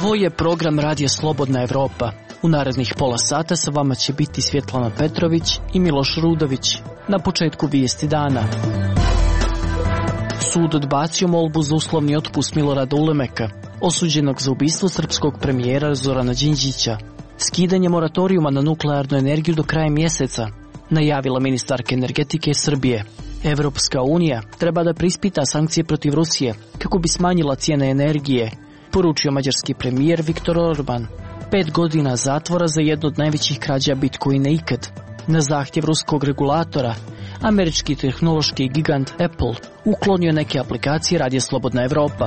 Ovo je program Radija Slobodna Evropa. U narednih pola sata sa vama će biti Svjetlana Petrović i Miloš Rudović. Na početku vijesti dana. Sud odbacio molbu za uslovni otpust Milorada Ulemeka, osuđenog za ubistvo srpskog premijera Zorana Đinđića. Skidanje moratorijuma na nuklearnu energiju do kraja mjeseca, najavila ministarka energetike Srbije. Evropska unija treba da preispita sankcije protiv Rusije kako bi smanjila cijene energije, poručio mađarski premijer Viktor Orban. 5 godina zatvora za jednu od najvećih krađa Bitcoina ikad. Na zahtjev ruskog regulatora, američki tehnološki gigant Apple uklonio neke aplikacije Radija Slobodna Evropa.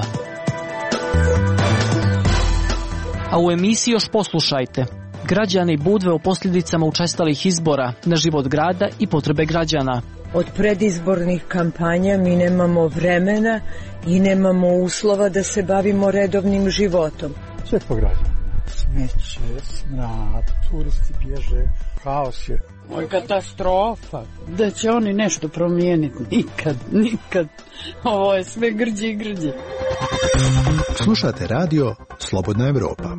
A u emisiji još poslušajte. Građani Budve o posljedicama učestalih izbora na život grada i potrebe građana. Od predizbornih kampanja mi nemamo vremena i nemamo uslova da se bavimo redovnim životom. Sve po građanu. Smeće, smrad, turisti bježe, haos je. Moj katastrofa. Da će oni nešto promijeniti. Nikad. Ovo je sve grđe i grđe. Slušate radio Slobodna Evropa.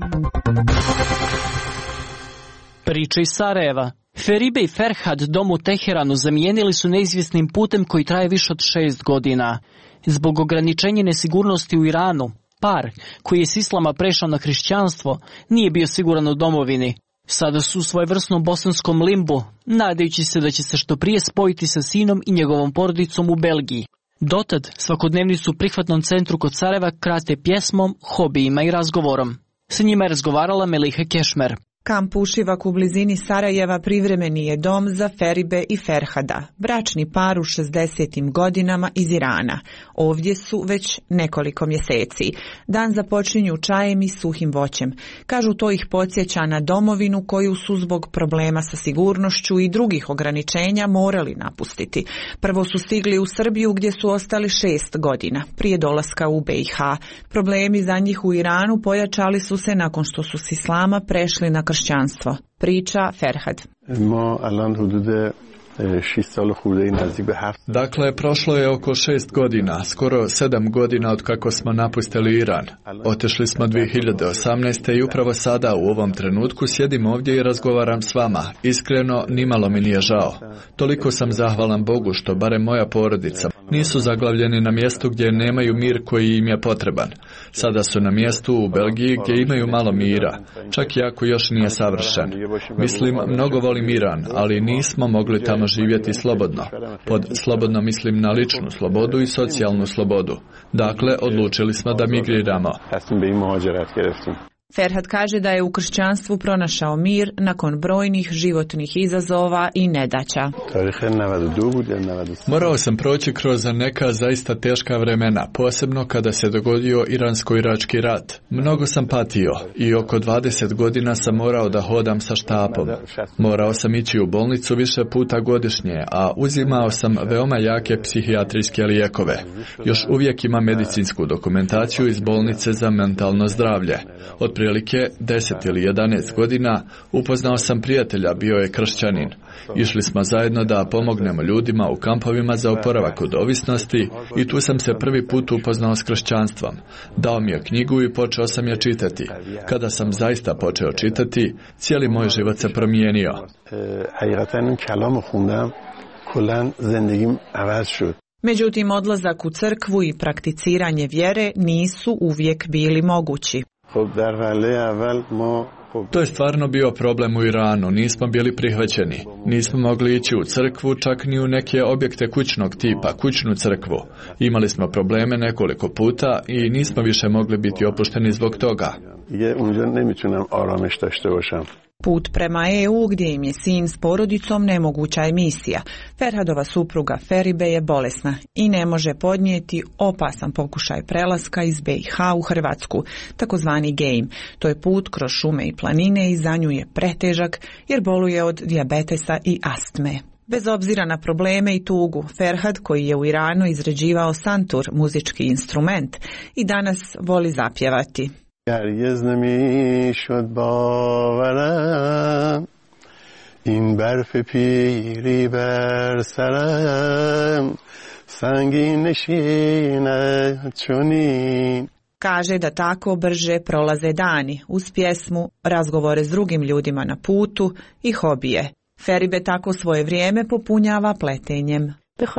Priča iz Sarajeva. Feribe i Ferhad dom u Teheranu zamijenili su neizvjesnim putem koji traje više od 6 godina. Zbog ograničenja nesigurnosti u Iranu, par koji je s islama prešao na hrišćanstvo nije bio siguran u domovini. Sada su u svojevrsnom bosanskom limbu, nadajući se da će se što prije spojiti sa sinom i njegovom porodicom u Belgiji. Dotad svakodnevnicu u prihvatnom centru kod Sarajeva krate pjesmom, hobijima i razgovorom. Sa njima je razgovarala Meliha Kešmer. Kamp Ušivak u blizini Sarajeva privremeni je dom za Feribe i Ferhada, bračni par u 60. godinama iz Irana. Ovdje su već nekoliko mjeseci. Dan započinju čajem i suhim voćem. Kažu to ih podsjeća na domovinu koju su zbog problema sa sigurnošću i drugih ograničenja morali napustiti. Prvo su stigli u Srbiju gdje su ostali 6 godina, prije dolaska u BiH. Problemi za njih u Iranu pojačali su se nakon što su s islama prešli na kršćanstvo. Priča Ferhad. Dakle, prošlo je oko 6 godina, skoro 7 godina od kako smo napustili Iran. Otešli smo 2018. i upravo sada u ovom trenutku sjedim ovdje i razgovaram s vama. Iskreno, nimalo mi nije žao. Toliko sam zahvalan Bogu što barem moja porodica nisu zaglavljeni na mjestu gdje nemaju mir koji im je potreban. Sada su na mjestu u Belgiji gdje imaju malo mira, čak i ako još nije savršen. Mislim, mnogo volim Iran, ali nismo mogli tamo živjeti slobodno. Pod slobodno mislim na ličnu slobodu i socijalnu slobodu. Dakle, odlučili smo da migriramo. Ferhad kaže da je u kršćanstvu pronašao mir nakon brojnih životnih izazova i nedaća. Morao sam proći kroz neka zaista teška vremena, posebno kada se dogodio Iransko-irački rat. Mnogo sam patio i oko 20 godina sam morao da hodam sa štapom. Morao sam ići u bolnicu više puta godišnje, a uzimao sam veoma jake psihijatrijske lijekove. Još uvijek imam medicinsku dokumentaciju iz bolnice za mentalno zdravlje. Otprilike 10 ili 11 godina upoznao sam prijatelja, bio je kršćanin. Išli smo zajedno da pomognemo ljudima u kampovima za oporavak od ovisnosti i tu sam se prvi put upoznao s kršćanstvom. Dao mi je knjigu i počeo sam je čitati. Kada sam zaista počeo čitati, cijeli moj život se promijenio. Međutim, odlazak u crkvu i prakticiranje vjere nisu uvijek bili mogući. To je stvarno bio problem u Iranu, nismo bili prihvaćeni. Nismo mogli ići u crkvu, čak ni u neke objekte kućnog tipa, kućnu crkvu. Imali smo probleme nekoliko puta i nismo više mogli biti opušteni zbog toga. Put prema EU gdje im je sin s porodicom nemoguća je misija. Ferhadova supruga Feribe je bolesna i ne može podnijeti opasan pokušaj prelaska iz BiH u Hrvatsku, takozvani game. To je put kroz šume i planine i za nju je pretežak jer boluje od dijabetesa i astme. Bez obzira na probleme i tugu, Ferhad, koji je u Iranu izrađivao santur, muzički instrument, i danas voli zapjevati. هرگز نمیشد باورم این برف پیری بر سرم سنگین نشیند چنین. Kaže da tako brže prolaze dani uz pjesmu, razgovore s drugim ljudima na putu i hobije. Feribe tako svoje vrijeme popunjava pletenjem.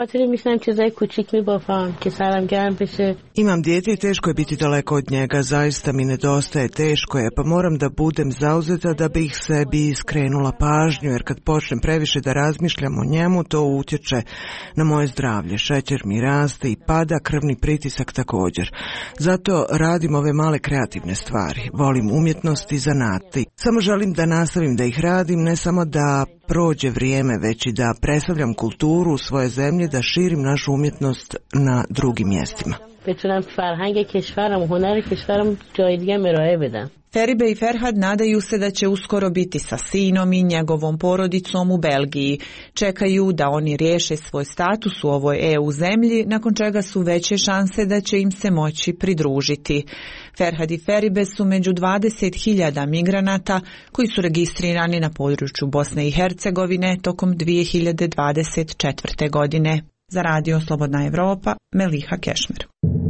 Imam dijete i teško je biti daleko od njega, zaista mi nedostaje, teško je, pa moram da budem zauzeta da bih sebi skrenula pažnju, jer kad počnem previše da razmišljam o njemu, to utječe na moje zdravlje. Šećer mi raste i pada, krvni pritisak također. Zato radim ove male kreativne stvari. Volim umjetnost i zanati. Samo želim da nastavim da ih radim, ne samo da prođe vrijeme, već i da predstavljam kulturu u svoje zemlje, da širim našu umjetnost na drugim mjestima. Feribe i Ferhad nadaju se da će uskoro biti sa sinom i njegovom porodicom u Belgiji. Čekaju da oni riješe svoj status u ovoj EU zemlji, nakon čega su veće šanse da će im se moći pridružiti. Ferhad i Feribe su među 20.000 migranata koji su registrirani na području Bosne i Hercegovine tokom 2024. godine. Za Radio Slobodna Evropa, Meliha Kešmer.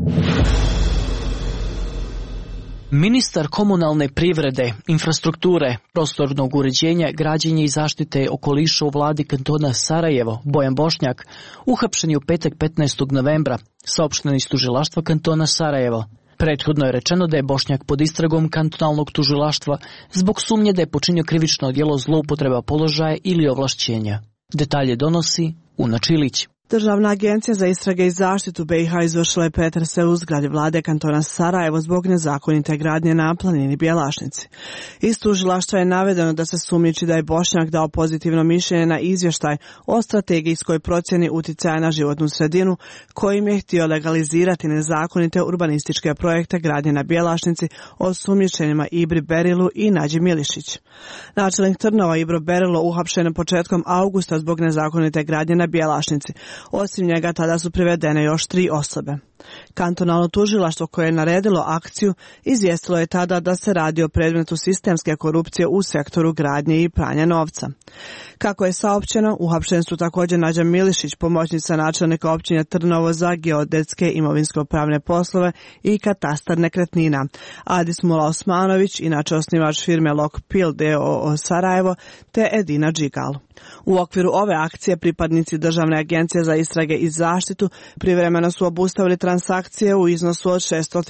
Ministar komunalne privrede, infrastrukture, prostornog uređenja, građenja i zaštite okoliša u vladi kantona Sarajevo, Bojan Bošnjak, uhapšen je u petak 15. novembra, saopšteno iz tužilaštva kantona Sarajevo. Prethodno je rečeno da je Bošnjak pod istragom kantonalnog tužilaštva zbog sumnje da je počinio krivično djelo zloupotreba položaja ili ovlašćenja. Detalje donosi Una Čilić. Državna agencija za istrage i zaštitu BiH izvršila je pretrese u zgradi vlade kantona Sarajevo zbog nezakonite gradnje na planini Bjelašnici. Iz tužilaštva je navedeno da se sumnjiči da je Bošnjak dao pozitivno mišljenje na izvještaj o strategijskoj procjeni uticaja na životnu sredinu, kojim je htio legalizirati nezakonite urbanističke projekte gradnje na Bjelašnici osumnjičenima Ibri Berilu i Nađi Milišić. Načelnik Trnova Ibro Berilo uhapšen početkom augusta zbog nezakonite gradnje na Bjelašnici. Osim njega tada su privedene još 3 osobe. Kantonalno tužilaštvo koje je naredilo akciju izvijestilo je tada da se radi o predmetu sistemske korupcije u sektoru gradnje i pranja novca. Kako je saopćeno, uhapšeni su također Nađa Milišić, pomoćnica načelnika općine Trnovo za geodetske imovinsko-pravne poslove i katastar nekretnina, Adis Mula Osmanović, inače osnivač firme Lokpil d.o.o. Sarajevo, te Edina Džigal. U okviru ove akcije pripadnici Državne agencije za istrage i zaštitu privremeno su obustavili transakcije u iznosu od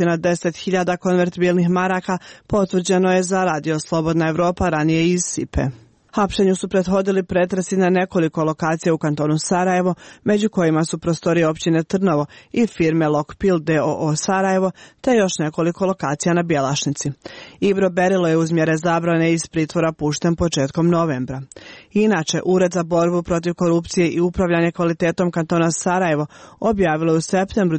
610.000 konvertibilnih maraka, potvrđeno je za Radio Slobodna Evropa ranije iz Sipe. Hapšenju su prethodili pretresi na nekoliko lokacija u kantonu Sarajevo, među kojima su prostorije općine Trnovo i firme Lokpil d.o.o. Sarajevo, te još nekoliko lokacija na Bjelašnici. Ibro Berilo je uz mjere zabrane iz pritvora pušten početkom novembra. Inače, Ured za borbu protiv korupcije i upravljanje kvalitetom kantona Sarajevo objavilo je u septembru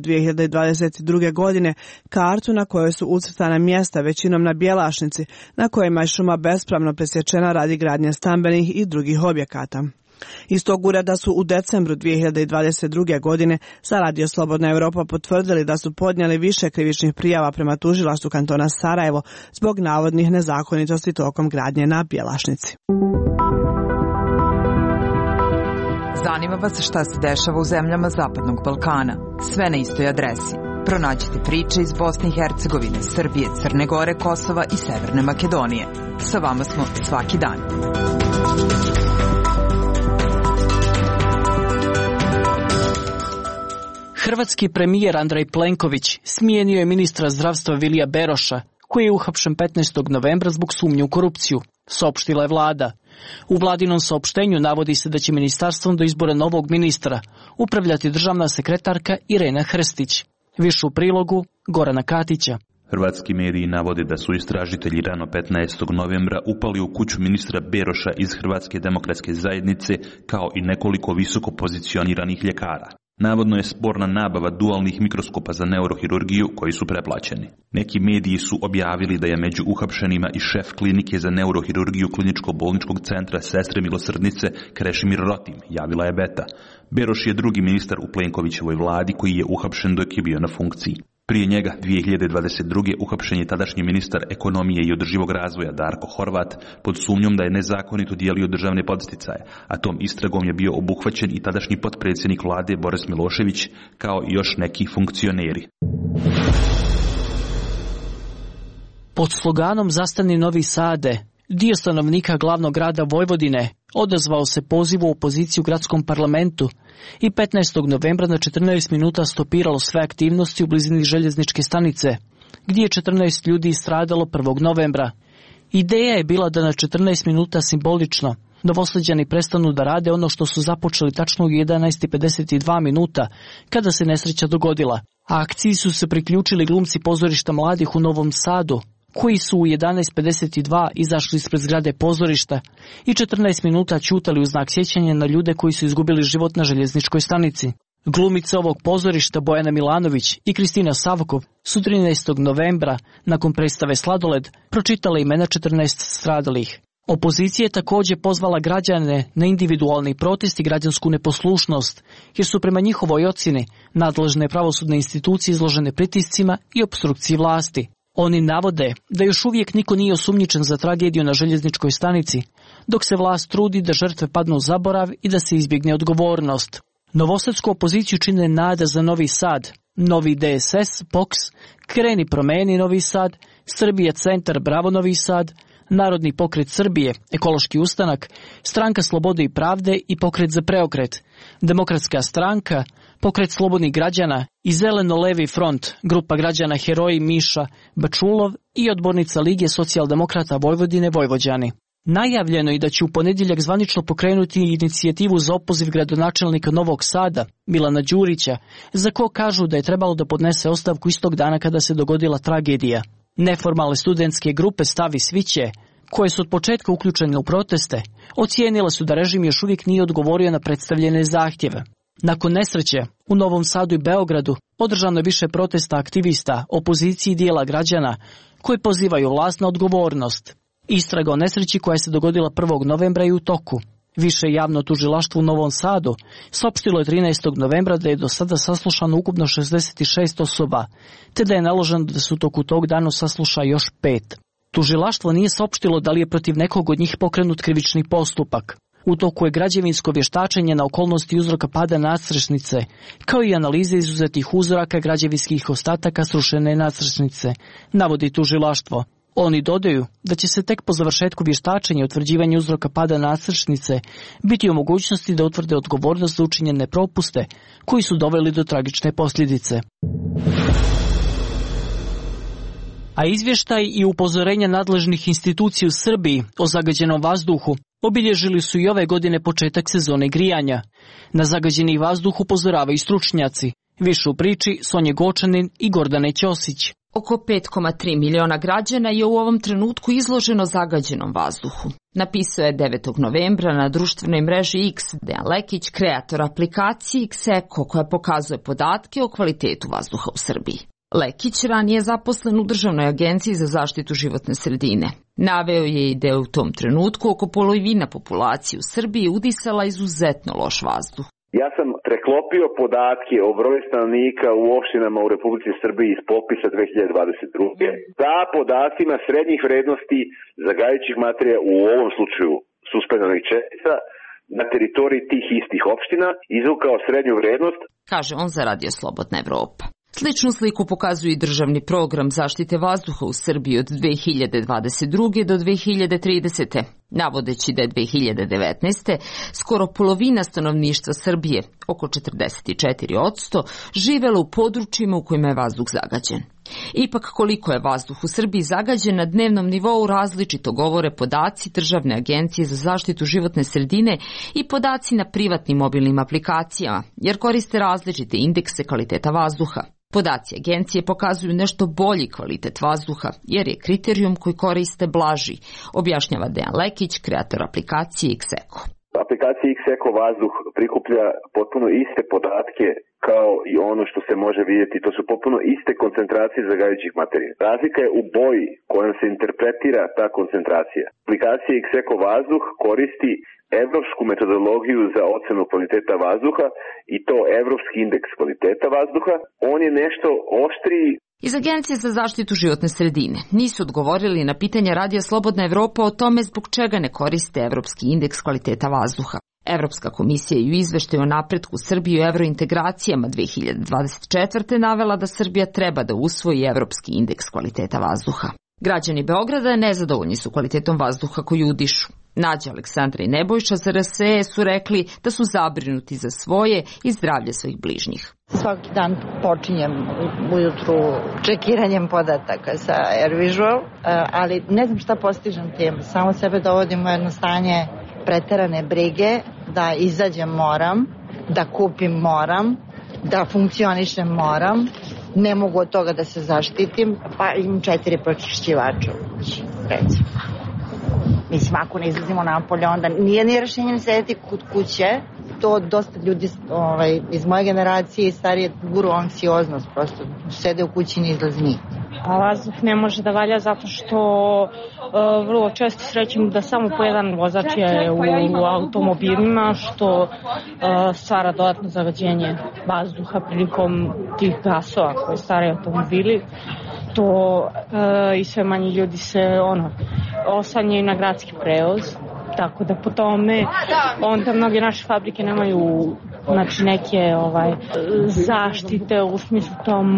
2022. godine kartu na kojoj su ucrtana mjesta, većinom na Bjelašnici, na kojima je šuma bespravno presječena radi gradnje stambenih i drugih objekata. Iz tog ureda su u decembru 2022. godine za Radio Slobodna Evropa potvrdili da su podnijeli više krivičnih prijava prema tužilaštvu kantona Sarajevo zbog navodnih nezakonitosti tokom gradnje na Bjelašnici. Zanima vas šta se dešava u zemljama Zapadnog Balkana? Sve na istoj adresi. Pronađite priče iz Bosne i Hercegovine, Srbije, Crne Gore, Kosova i Severne Makedonije. Sa vama smo svaki dan. Hrvatski premijer Andrej Plenković smijenio je ministra zdravstva Vilija Beroša, koji je uhapšen 15. novembra zbog sumnje u korupciju, saopštila je vlada. U vladinom saopštenju navodi se da će ministarstvom do izbora novog ministra upravljati državna sekretarka Irena Hrstić. Više u prilogu Gorana Katića. Hrvatski mediji navode da su istražitelji rano 15. novembra upali u kuću ministra Beroša iz Hrvatske demokratske zajednice kao i nekoliko visoko pozicioniranih ljekara. Navodno je sporna nabava dualnih mikroskopa za neurohirurgiju koji su preplaćeni. Neki mediji su objavili da je među uhapšenima i šef klinike za neurohirurgiju kliničko-bolničkog centra Sestre Milosrdnice Krešimir Rotim, javila je Beta. Beroš je drugi ministar u Plenkovićevoj vladi koji je uhapšen dok je bio na funkciji. Prije njega, 2022. uhapšen je tadašnji ministar ekonomije i održivog razvoja Darko Horvat pod sumnjom da je nezakonito dijelio državne podsticaje, a tom istragom je bio obuhvaćen i tadašnji potpredsjednik vlade Boris Milošević, kao i još neki funkcioneri. Pod sloganom Zastani Novi Sade, dio stanovnika glavnog grada Vojvodine odazvao se pozivu opoziciji u gradskom parlamentu i 15. novembra na 14 minuta stopiralo sve aktivnosti u blizini željezničke stanice, gdje je 14 ljudi stradalo 1. novembra. Ideja je bila da na 14 minuta simbolično novosađani prestanu da rade ono što su započeli tačno u 11:52 minuta, kada se nesreća dogodila. A akciji su se priključili glumci pozorišta mladih u Novom Sadu, koji su u 11:52 izašli ispred zgrade pozorišta i 14 minuta ćutali u znak sjećanja na ljude koji su izgubili život na željezničkoj stanici. Glumice ovog pozorišta Bojana Milanović i Kristina Savkov su 13. novembra, nakon predstave Sladoled, pročitale imena 14 stradalih. Opozicija je također pozvala građane na individualni protest i građansku neposlušnost, jer su prema njihovoj ocjeni nadležne pravosudne institucije izložene pritiscima i opstrukciji vlasti. Oni navode da još uvijek niko nije osumnjičen za tragediju na željezničkoj stanici, dok se vlast trudi da žrtve padnu u zaborav i da se izbjegne odgovornost. Novosadsku opoziciju čine Nada za Novi Sad, Novi DSS, POKS, Kreni promeni Novi Sad, Srbija centar Bravo Novi Sad, Narodni pokret Srbije, Ekološki ustanak, Stranka slobode i pravde i Pokret za preokret, Demokratska stranka, Pokret slobodnih građana i Zeleno-levi front, grupa građana Heroji Miša Bačulov i odbornica Lige socijaldemokrata Vojvodine Vojvođani. Najavljeno je da će u ponedjeljak zvanično pokrenuti inicijativu za opoziv gradonačelnika Novog Sada, Milana Đurića, za ko kažu da je trebalo da podnese ostavku istog dana kada se dogodila tragedija. Neformalne studentske grupe Stavi Sviće, koje su od početka uključene u proteste, ocijenile su da režim još uvijek nije odgovorio na predstavljene zahtjeve. Nakon nesreće, u Novom Sadu i Beogradu održano je više protesta aktivista, opozicije i dijela građana koji pozivaju vlast na odgovornost. Istraga o nesreći koja se dogodila 1. novembra je u toku. Više javno tužilaštvo u Novom Sadu saopštilo je 13. novembra da je do sada saslušano ukupno 66 osoba, te da je naloženo da se u toku tog dana sasluša još 5. Tužilaštvo nije saopštilo da li je protiv nekog od njih pokrenut krivični postupak. U toku je građevinsko vještačenje na okolnosti uzroka pada nadstrešnice, kao i analize izuzetih uzoraka građevinskih ostataka srušene nadstrešnice, navodi tužilaštvo. Oni dodaju da će se tek po završetku vještačenja i utvrđivanja uzroka pada nadstrešnice biti u mogućnosti da utvrde odgovornost za učinjene propuste koji su doveli do tragične posljedice. A izvještaj i upozorenja nadležnih institucija u Srbiji o zagađenom vazduhu obilježili su i ove godine početak sezone grijanja. Na zagađeni vazduh upozoravaju stručnjaci. Više u priči Sonje Gočanin i Gordane Ćosić. Oko 5,3 miliona građana je u ovom trenutku izloženo zagađenom vazduhu. Napisao je 9. novembra na društvenoj mreži X Dejan Lekić, kreator aplikacije Xeko koja pokazuje podatke o kvalitetu vazduha u Srbiji. Lekić ranije zaposlen u Državnoj agenciji za zaštitu životne sredine. Naveo je i da je u tom trenutku oko polovina populacije u Srbiji udisala izuzetno loš vazduh. Ja sam preklopio podatke o broju stanovnika u opštinama u Republici Srbiji iz popisa 2022. sa podacima srednjih vrednosti zagađujućih materija, u ovom slučaju suspenzornih čestica, na teritoriji tih istih opština, izvukao srednju vrednost, kaže on za Radio Slobodna Evropa. Sličnu sliku pokazuje i državni program zaštite vazduha u Srbiji od 2022. do 2030. Navodeći da je 2019. skoro polovina stanovništva Srbije, oko 44%, živelo u područjima u kojima je vazduh zagađen. Ipak koliko je vazduh u Srbiji zagađen na dnevnom nivou različito govore podaci Državne agencije za zaštitu životne sredine i podaci na privatnim mobilnim aplikacijama, jer koriste različite indekse kvaliteta vazduha. Podaci agencije pokazuju nešto bolji kvalitet vazduha, jer je kriterijum koji koriste blaži, objašnjava Dejan Lekić, kreator aplikacije Xeko. Aplikacija Xeko vazduh prikuplja potpuno iste podatke kao i ono što se može vidjeti. To su potpuno iste koncentracije zagađujućih materija. Razlika je u boji kojom se interpretira ta koncentracija. Aplikacija Xeko vazduh koristi evropsku metodologiju za ocenu kvaliteta vazduha i to evropski indeks kvaliteta vazduha. On je nešto oštriji. Iz Agencije za zaštitu životne sredine nisu odgovorili na pitanja Radija Slobodna Evropa o tome zbog čega ne koriste evropski indeks kvaliteta vazduha. Evropska komisija je u izveštaju o napretku Srbije u evrointegracijama 2024. navela da Srbija treba da usvoji evropski indeks kvaliteta vazduha. Građani Beograda nezadovoljni su kvalitetom vazduha koju udišu. Nađa, Aleksandra i Nebojša za RSE su rekli da su zabrinuti za svoje i zdravlje svojih bližnjih. Svaki dan počinjem ujutru čekiranjem podataka sa AirVisual, ali ne znam šta postižem tim. Samo sebe dovodim u jedno stanje preterane brige, da izađem moram, da kupim moram, da funkcionišem moram, ne mogu od toga da se zaštitim, pa imam 4 pročišćivača u kući, recimo. Mislim, ako ne izlazimo napolje, onda nije rešenje ne sedeti kod kuće. To dosta ljudi iz moje generacije i starije guru anksioznost, prosto sede u kući i ne izlazi ni. A vazduh ne može da valja zato što vrlo često srećemo da samo po jedan vozač je u automobilima, što stvara dodatno zagađenje vazduha prilikom tih gasova koje stvaraju automobili. To i sve manje ljudi se oslanjaju na gradski prevoz, tako da po tome onda mnoge naše fabrike nemaju neke zaštite u smislu tom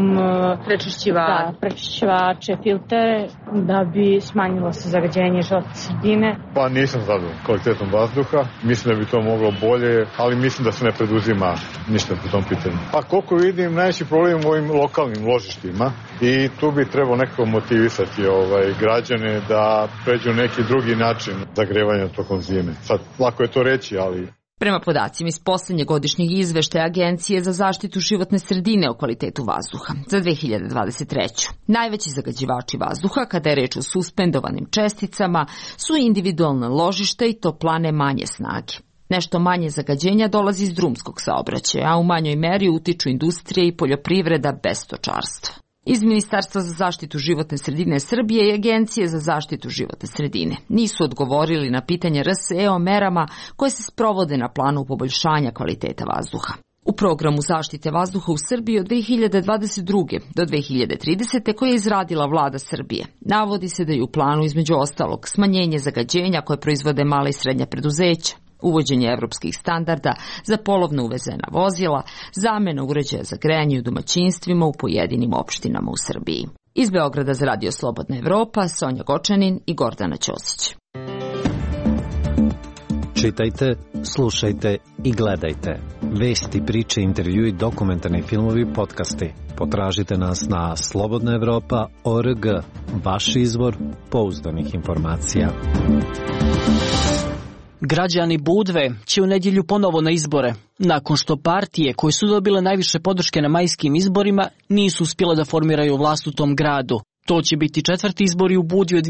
prečišćivače, filtere, da bi smanjilo se zagađenje životne sredine. Pa nisam zadovoljan kvalitetom vazduha, mislim da bi to moglo bolje, ali mislim da se ne preduzima ništa po tom pitanju. Pa koliko vidim, najveći problem u ovim lokalnim ložištima i tu bi trebalo nekako motivisati građane da pređu neki drugi način zagrevanja tokom zime. Sad, lako je to reći, ali... Prema podacima iz poslednjeg godišnjeg izveštaja Agencije za zaštitu životne sredine o kvalitetu vazduha za 2023. Najveći zagađivači vazduha, kada je reč o suspendovanim česticama, su individualna ložišta i toplane manje snage. Nešto manje zagađenja dolazi iz drumskog saobraćaja, a u manjoj meri utiču industrija i poljoprivreda bez stočarstva. Iz Ministarstva za zaštitu životne sredine Srbije i Agencije za zaštitu životne sredine nisu odgovorili na pitanje RSE o merama koje se sprovode na planu poboljšanja kvaliteta vazduha. U programu zaštite vazduha u Srbiji od 2022. do 2030. koje je izradila vlada Srbije, navodi se da je u planu između ostalog smanjenje zagađenja koje proizvode mala i srednja preduzeća, uvođenje evropskih standarda za polovno uvezena vozila, zamena uređaja za grejanje u domaćinstvima u pojedinim opštinama u Srbiji. Iz Beograda za Radio Slobodna Evropa, Sonja Gočanin i Gordana Ćosić. Čitajte, slušajte i gledajte. Vesti, priče, intervjui, dokumentarni filmovi, podcasti. Potražite nas na slobodnaevropa.org, vaš izvor pouzdanih informacija. Građani Budve će u nedjelju ponovo na izbore, nakon što partije koje su dobile najviše podrške na majskim izborima nisu uspjele da formiraju vlast u tom gradu. To će biti 4. izbori u Budvi od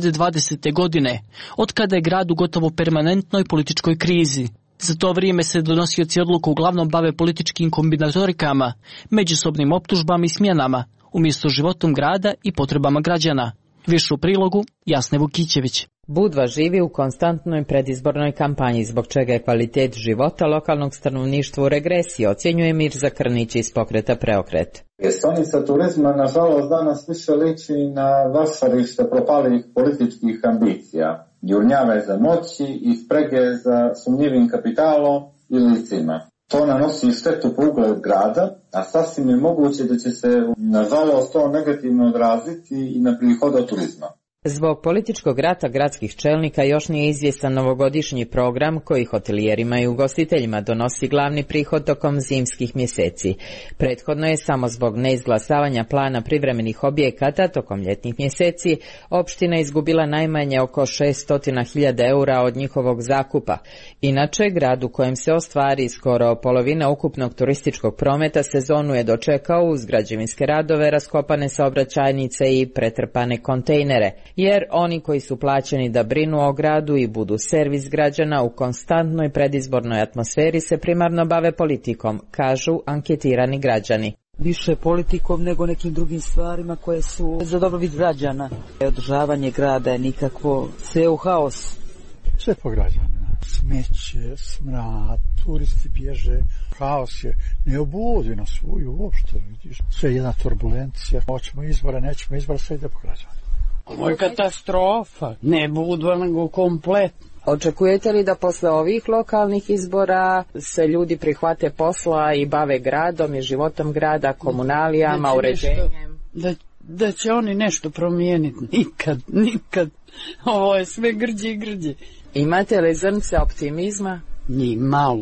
2020. godine, od kada je grad u gotovo permanentnoj političkoj krizi. Za to vrijeme se donosioci odluka uglavnom bave političkim kombinatorikama, međusobnim optužbama i smjenama, umjesto životom grada i potrebama građana. Više u prilogu Jasne Vukićević. Budva živi u konstantnoj predizbornoj kampanji, zbog čega je kvalitet života lokalnog stanovništva u regresiji, ocjenjuje Mirza Krnić iz pokreta Preokret. Stolnica turizma, nažalost, danas više liči na vašarište propalih političkih ambicija, jurnjave za moći i sprege za sumnjivim kapitalom i licima. To nanosi štetu po ugled grada, a sasvim je moguće da će se, nažalost, to negativno odraziti i na prihod od turizma. Zbog političkog rata gradskih čelnika još nije izvjestan novogodišnji program koji hotelijerima i ugostiteljima donosi glavni prihod tokom zimskih mjeseci. Prethodno je samo zbog neizglasavanja plana privremenih objekata tokom ljetnih mjeseci opština izgubila najmanje oko 600.000 eura od njihovog zakupa. Inače, grad u kojem se ostvari skoro polovina ukupnog turističkog prometa sezonu je dočekao uz građevinske radove, raskopane saobraćajnice i pretrpane kontejnere, jer oni koji su plaćeni da brinu o gradu i budu servis građana u konstantnoj predizbornoj atmosferi se primarno bave politikom, kažu anketirani građani. Više politikom nego nekim drugim stvarima koje su za dobrobit građana. Održavanje grada je nikakvo, sve u haos. Sve po građanima. Smeće, smrad, turisti bježe, haos je, ne obudi nas uopšte, vidiš. Sve je jedna turbulencija, hoćemo izbora, nećemo izbora, sve ide po građanima. Ovo je katastrofa, ne Budva nego kompletno. Očekujete li da posle ovih lokalnih izbora se ljudi prihvate posla i bave gradom i životom grada, komunalijama, uređenjem? da će oni nešto promijeniti. Nikad. Ovo je sve grđe i grđe. Imate li zrnce optimizma? Ni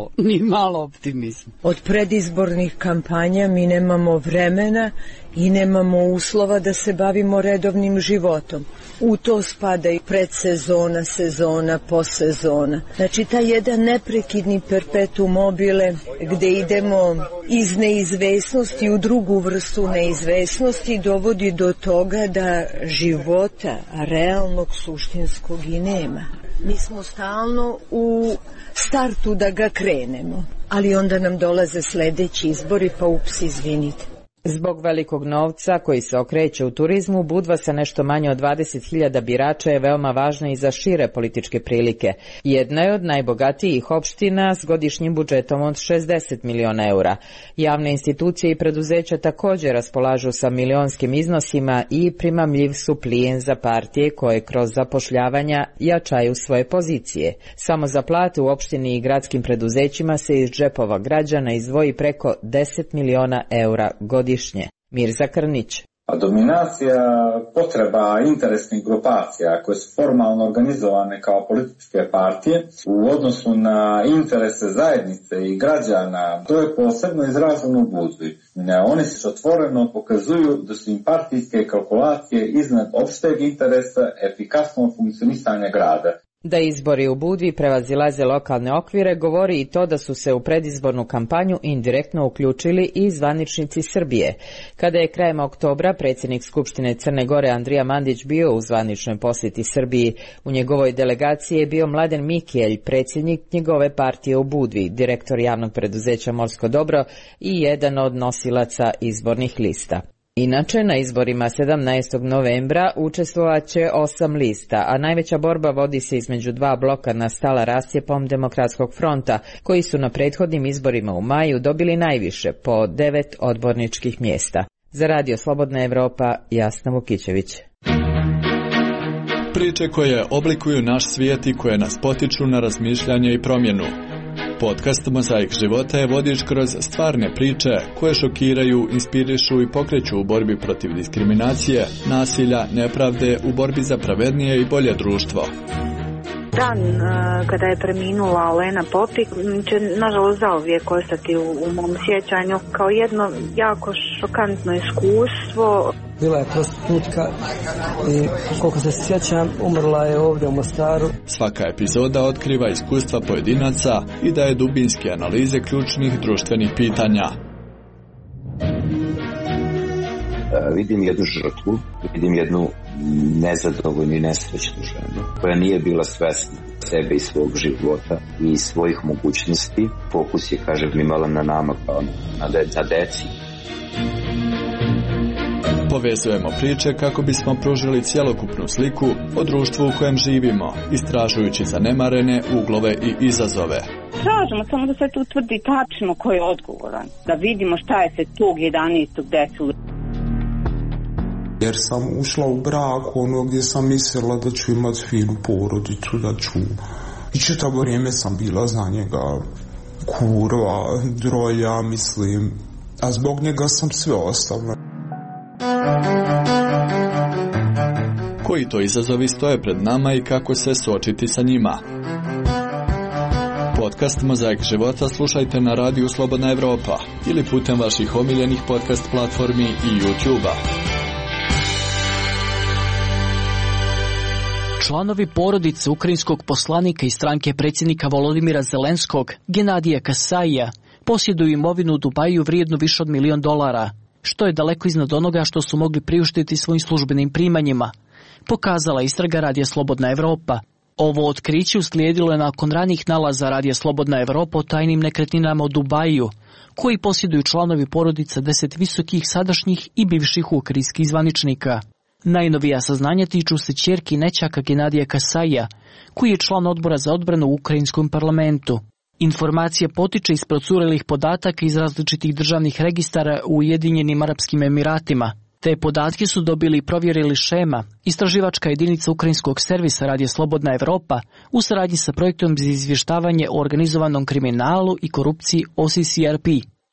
malo optimizma. Od predizbornih kampanja mi nemamo vremena i nemamo uslova da se bavimo redovnim životom. U to spada i predsezona, sezona, posezona. Znači, taj jedan neprekidni perpetuum mobile gde idemo iz neizvesnosti u drugu vrstu neizvesnosti dovodi do toga da života realnog, suštinskog i nema. Mi smo stalno u startu da ga krenemo, ali onda nam dolaze sledeći izbori, pa ups, izvinite. Zbog velikog novca koji se okreće u turizmu, Budva sa nešto manje od 20.000 birača je veoma važna i za šire političke prilike. Jedna je od najbogatijih opština s godišnjim budžetom od 60 miliona eura. Javne institucije i preduzeća također raspolažu sa milionskim iznosima i primamljiv su plijen za partije koje kroz zapošljavanja jačaju svoje pozicije. Samo za plate u opštini i gradskim preduzećima se iz džepova građana izdvoji preko 10 miliona eura godišnje. Mirza Krnić. A dominacija potreba interesnih grupacija koje su formalno organizovane kao političke partije u odnosu na interese zajednice i građana, to je posebno izraženo u Budvi. Oni se otvoreno pokazuju da su im partijske kalkulacije iznad opšteg interesa efikasnog funkcionisanja grada. Da izbori u Budvi prevazilaze lokalne okvire govori i to da su se u predizbornu kampanju indirektno uključili i zvaničnici Srbije. Kada je krajem oktobra predsjednik Skupštine Crne Gore Andrija Mandić bio u zvaničnoj posjeti Srbiji, u njegovoj delegaciji je bio Mladen Mikelj, predsjednik njegove partije u Budvi, direktor javnog preduzeća Morsko dobro i jedan od nosilaca izbornih lista. Inače, na izborima 17. novembra učestvovat će 8 lista, a najveća borba vodi se između dva bloka na stala rascijepom Demokratskog fronta, koji su na prethodnim izborima u maju dobili najviše, po 9 odborničkih mjesta. Za Radio Slobodna Evropa, Jasna Vukićević. Priče koje oblikuju naš svijet i koje nas potiču na razmišljanje i promjenu. Podcast Mozaik života je vodič kroz stvarne priče koje šokiraju, inspirišu i pokreću u borbi protiv diskriminacije, nasilja, nepravde, u borbi za pravednije i bolje društvo. Dan kada je preminula Olena Popik će nažalost zauvijek ostati u mom sjećanju kao jedno jako šokantno iskustvo. Bila je prostitutka i koliko se sjećam umrla je ovdje u Mostaru. Svaka epizoda otkriva iskustva pojedinaca i daje dubinske analize ključnih društvenih pitanja. Vidim jednu žrtvu, vidim jednu nezadovoljnu i nesrećnu ženu koja nije bila svesna sebe i svog života i svojih mogućnosti. Fokus je, kažem, imala na nama kao na deci. Povezujemo priče kako bismo pružili cjelokupnu sliku o društvu u kojem živimo, istražujući zanemarene uglove i izazove. Tražimo samo da se tu utvrdi tačno ko je odgovoran, da vidimo šta je se tog 11. desilo. Jer sam ušla u brak gdje sam mislila da ću imati finu porodicu, da ću... I čitavo vrijeme sam bila za njega kurva, drolja, mislim. A zbog njega sam sve ostavila. Koji to izazovi stoje pred nama i kako se suočiti sa njima? Podcast Mozaik života slušajte na radiju Slobodna Evropa ili putem vaših omiljenih podcast platformi i YouTube-a. Članovi porodice ukrajinskog poslanika i stranke predsjednika Volodimira Zelenskog, Genadija Kasaija, posjeduju imovinu u Dubaju vrijednu više od $1 milion, što je daleko iznad onoga što su mogli priuštiti svojim službenim primanjima, pokazala istraga Radija Slobodna Evropa. Ovo otkriće uslijedilo je nakon ranijih nalaza Radija Slobodna Evropa o tajnim nekretninama u Dubaju, koji posjeduju članovi porodica 10 visokih sadašnjih i bivših ukrajinskih zvaničnika. Najnovija saznanja tiču se ćerki nećaka Genadija Kasaija, koji je član odbora za odbranu u ukrajinskom parlamentu. Informacija potiče iz procurelih podataka iz različitih državnih registara u Ujedinjenim Arapskim Emiratima. Te podatke su dobili i provjerili Šema, istraživačka jedinica ukrajinskog servisa Radija Slobodna Evropa, u saradnji sa projektom za izvještavanje o organizovanom kriminalu i korupciji OCCRP.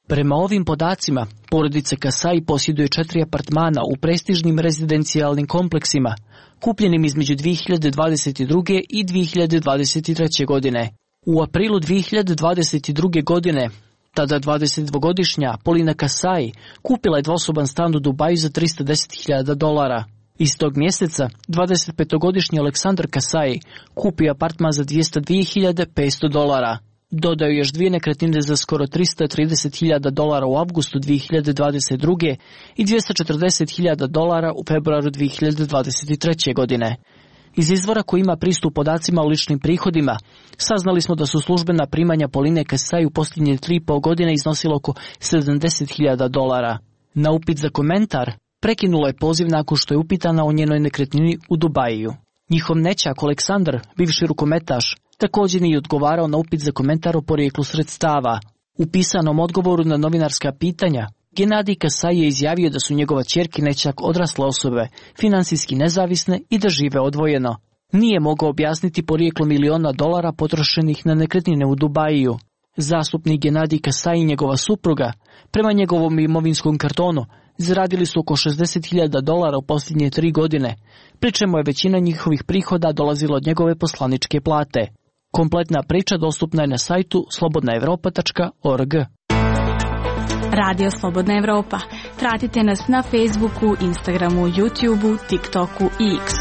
Prema ovim podacima, porodica Kasai posjeduje 4 apartmana u prestižnim rezidencijalnim kompleksima, kupljenim između 2022. i 2023. godine. U aprilu 2022. godine, tada 22-godišnja Polina Kasai kupila je dvosoban stan u Dubaju za $310.000. Istog mjeseca, 25-godišnji Aleksandar Kasai kupio apartman za $202.500. Dodao još 2 nekretnine za skoro $330.000 u avgustu 2022. i $240.000 u februaru 2023. godine. Iz izvora koji ima pristup podacima o ličnim prihodima, saznali smo da su službena primanja Poline Kasai u posljednje 3,5 godine iznosila oko $70.000. Na upit za komentar, prekinula je poziv nakon što je upitana o njenoj nekretnini u Dubaju. Njihov nećak Aleksandar, bivši rukometaš, također nije odgovarao na upit za komentar o porijeklu sredstava. U pisanom odgovoru na novinarska pitanja, Genadij Kasai je izjavio da su njegova ćerka i nećak odrasle osobe, financijski nezavisne i da žive odvojeno. Nije mogao objasniti porijeklo $1.000.000 potrošenih na nekretnine u Dubaju. Zastupnik Genadij Kasai i njegova supruga, prema njegovom imovinskom kartonu, zaradili su oko $60.000 u posljednje 3 godine, pri čemu je većina njihovih prihoda dolazila od njegove poslaničke plate. Kompletna priča dostupna je na sajtu slobodnaevropa.org. Radio Slobodna Evropa. Pratite nas na Facebooku, Instagramu, YouTubeu, TikToku i X-u.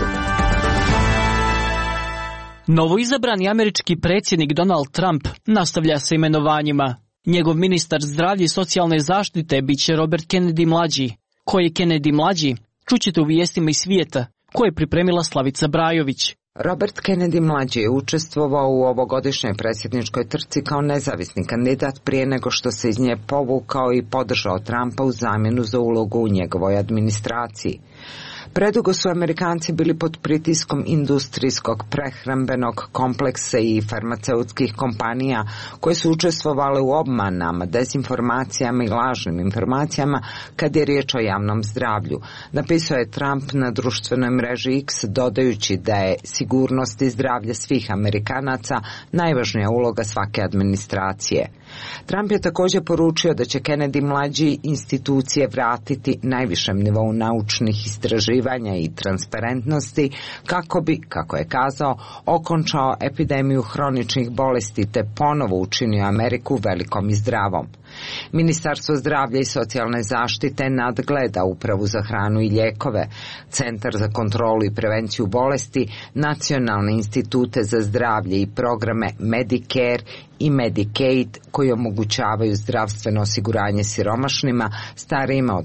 Novoizabrani američki predsjednik Donald Trump nastavlja sa imenovanjima. Njegov ministar zdravlja i socijalne zaštite bit će Robert Kennedy mlađi. Ko je Kennedy mlađi? Čućete u vijestima iz svijeta, koje je pripremila Slavica Brajović. Robert Kennedy mlađi je učestvovao u ovogodišnjoj predsjedničkoj trci kao nezavisni kandidat prije nego što se iz nje povukao i podržao Trumpa u zamjenu za ulogu u njegovoj administraciji. Predugo su Amerikanci bili pod pritiskom industrijskog prehrambenog kompleksa i farmaceutskih kompanija koje su učestvovale u obmanama, dezinformacijama i lažnim informacijama kad je riječ o javnom zdravlju. Napisao je Trump na društvenoj mreži X dodajući da je sigurnost i zdravlje svih Amerikanaca najvažnija uloga svake administracije. Trump je također poručio da će Kennedy mlađi institucije vratiti najvišem nivou naučnih istraživanja i transparentnosti kako bi, kako je kazao, okončao epidemiju hroničnih bolesti te ponovo učinio Ameriku velikom i zdravom. Ministarstvo zdravlja i socijalne zaštite nadgleda Upravu za hranu i lijekove, Centar za kontrolu i prevenciju bolesti, nacionalne institute za zdravlje i programe Medicare i Medicaid koji omogućavaju zdravstveno osiguranje siromašnima, starijima od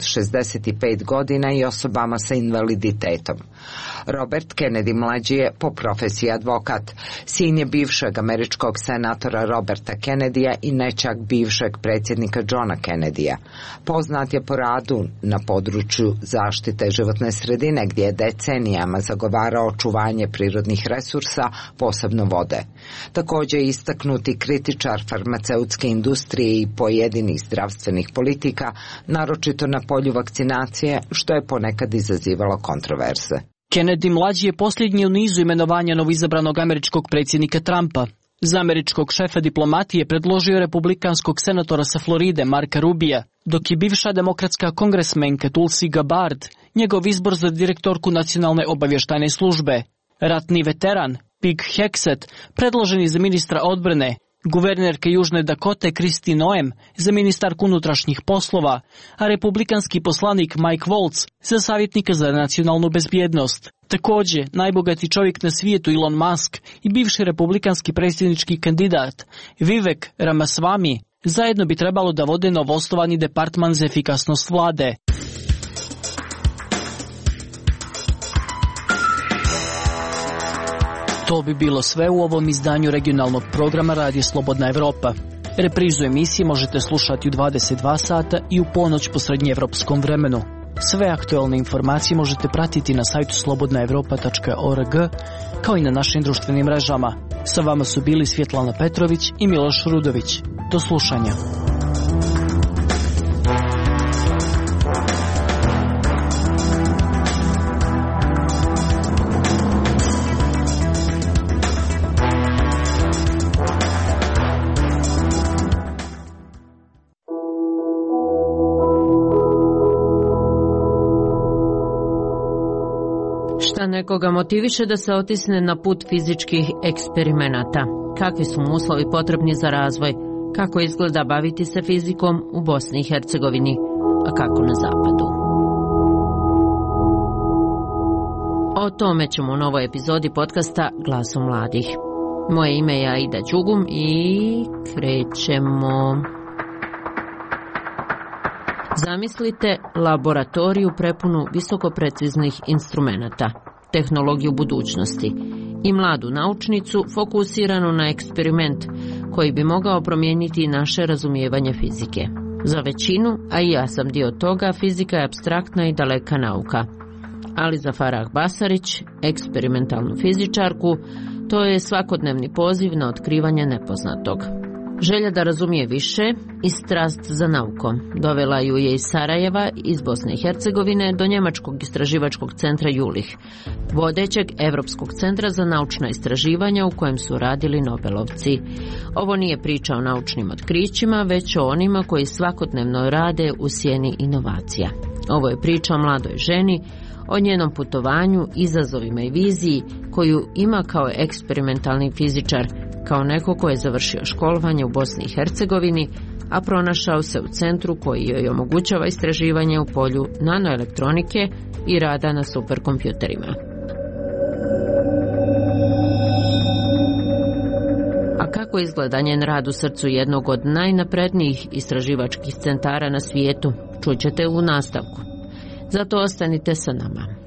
65 godina i osobama sa invaliditetom. Robert Kennedy mlađi je po profesiji advokat. Sin je bivšeg američkog senatora Roberta Kennedyja i nećak bivšeg predsjednika Johna Kennedyja. Poznat je po radu na području zaštite životne sredine gdje je decenijama zagovarao očuvanje prirodnih resursa, posebno vode. Također je istaknuti kritičar farmaceutske industrije i pojedinih zdravstvenih politika, naročito na polju vakcinacije, što je ponekad izazivalo kontroverze. Kennedy mlađi je posljednji u nizu imenovanja novoizabranog američkog predsjednika Trumpa. Za američkog šefa diplomatije predložio republikanskog senatora sa Floride Marka Rubija, dok je bivša demokratska kongresmenka Tulsi Gabbard njegov izbor za direktorku nacionalne obavještajne službe. Ratni veteran Pete Hegseth predložen je za ministra odbrane, guvernerka Južne Dakote Kristi Noem za ministarku unutrašnjih poslova, a republikanski poslanik Mike Waltz za savjetnika za nacionalnu bezbjednost. Također, najbogati čovjek na svijetu Elon Musk i bivši republikanski predsjednički kandidat Vivek Ramaswamy zajedno bi trebalo da vode novoosnovani departman za efikasnost vlade. To bi bilo sve u ovom izdanju regionalnog programa Radija Slobodna Evropa. Reprizu emisije možete slušati u 22 sata i u ponoć po srednjeevropskom vremenu. Sve aktualne informacije možete pratiti na sajtu slobodnaevropa.org kao i na našim društvenim mrežama. Sa vama su bili Svjetlana Petrović i Miloš Rudović. Do slušanja. Šta nekoga motiviše da se otisne na put fizičkih eksperimenata? Kakvi su mu uslovi potrebni za razvoj? Kako izgleda baviti se fizikom u Bosni i Hercegovini, a kako na zapadu? O tome ćemo u novoj epizodi podcasta Glasom mladih. Moje ime je Aida Đugum i krećemo. Zamislite laboratoriju prepunu visokopreciznih instrumenata, tehnologiju budućnosti i mladu naučnicu fokusiranu na eksperiment koji bi mogao promijeniti naše razumijevanje fizike. Za većinu, a i ja sam dio toga, fizika je apstraktna i daleka nauka. Ali za Farah Basarić, eksperimentalnu fizičarku, to je svakodnevni poziv na otkrivanje nepoznatog. Želja da razumije više i strast za naukom dovela ju je iz Sarajeva, iz Bosne i Hercegovine, do njemačkog istraživačkog centra Jülich, vodećeg Evropskog centra za naučna istraživanja u kojem su radili Nobelovci. Ovo nije priča o naučnim otkrićima, već o onima koji svakodnevno rade u sjeni inovacija. Ovo je priča o mladoj ženi, o njenom putovanju, izazovima i viziji koju ima kao eksperimentalni fizičar, kao neko ko je završio školovanje u Bosni i Hercegovini, a pronašao se u centru koji joj omogućava istraživanje u polju nanoelektronike i rada na superkompjuterima. A kako izgleda njen rad u srcu jednog od najnaprednijih istraživačkih centara na svijetu, čućete u nastavku. Zato ostanite sa nama.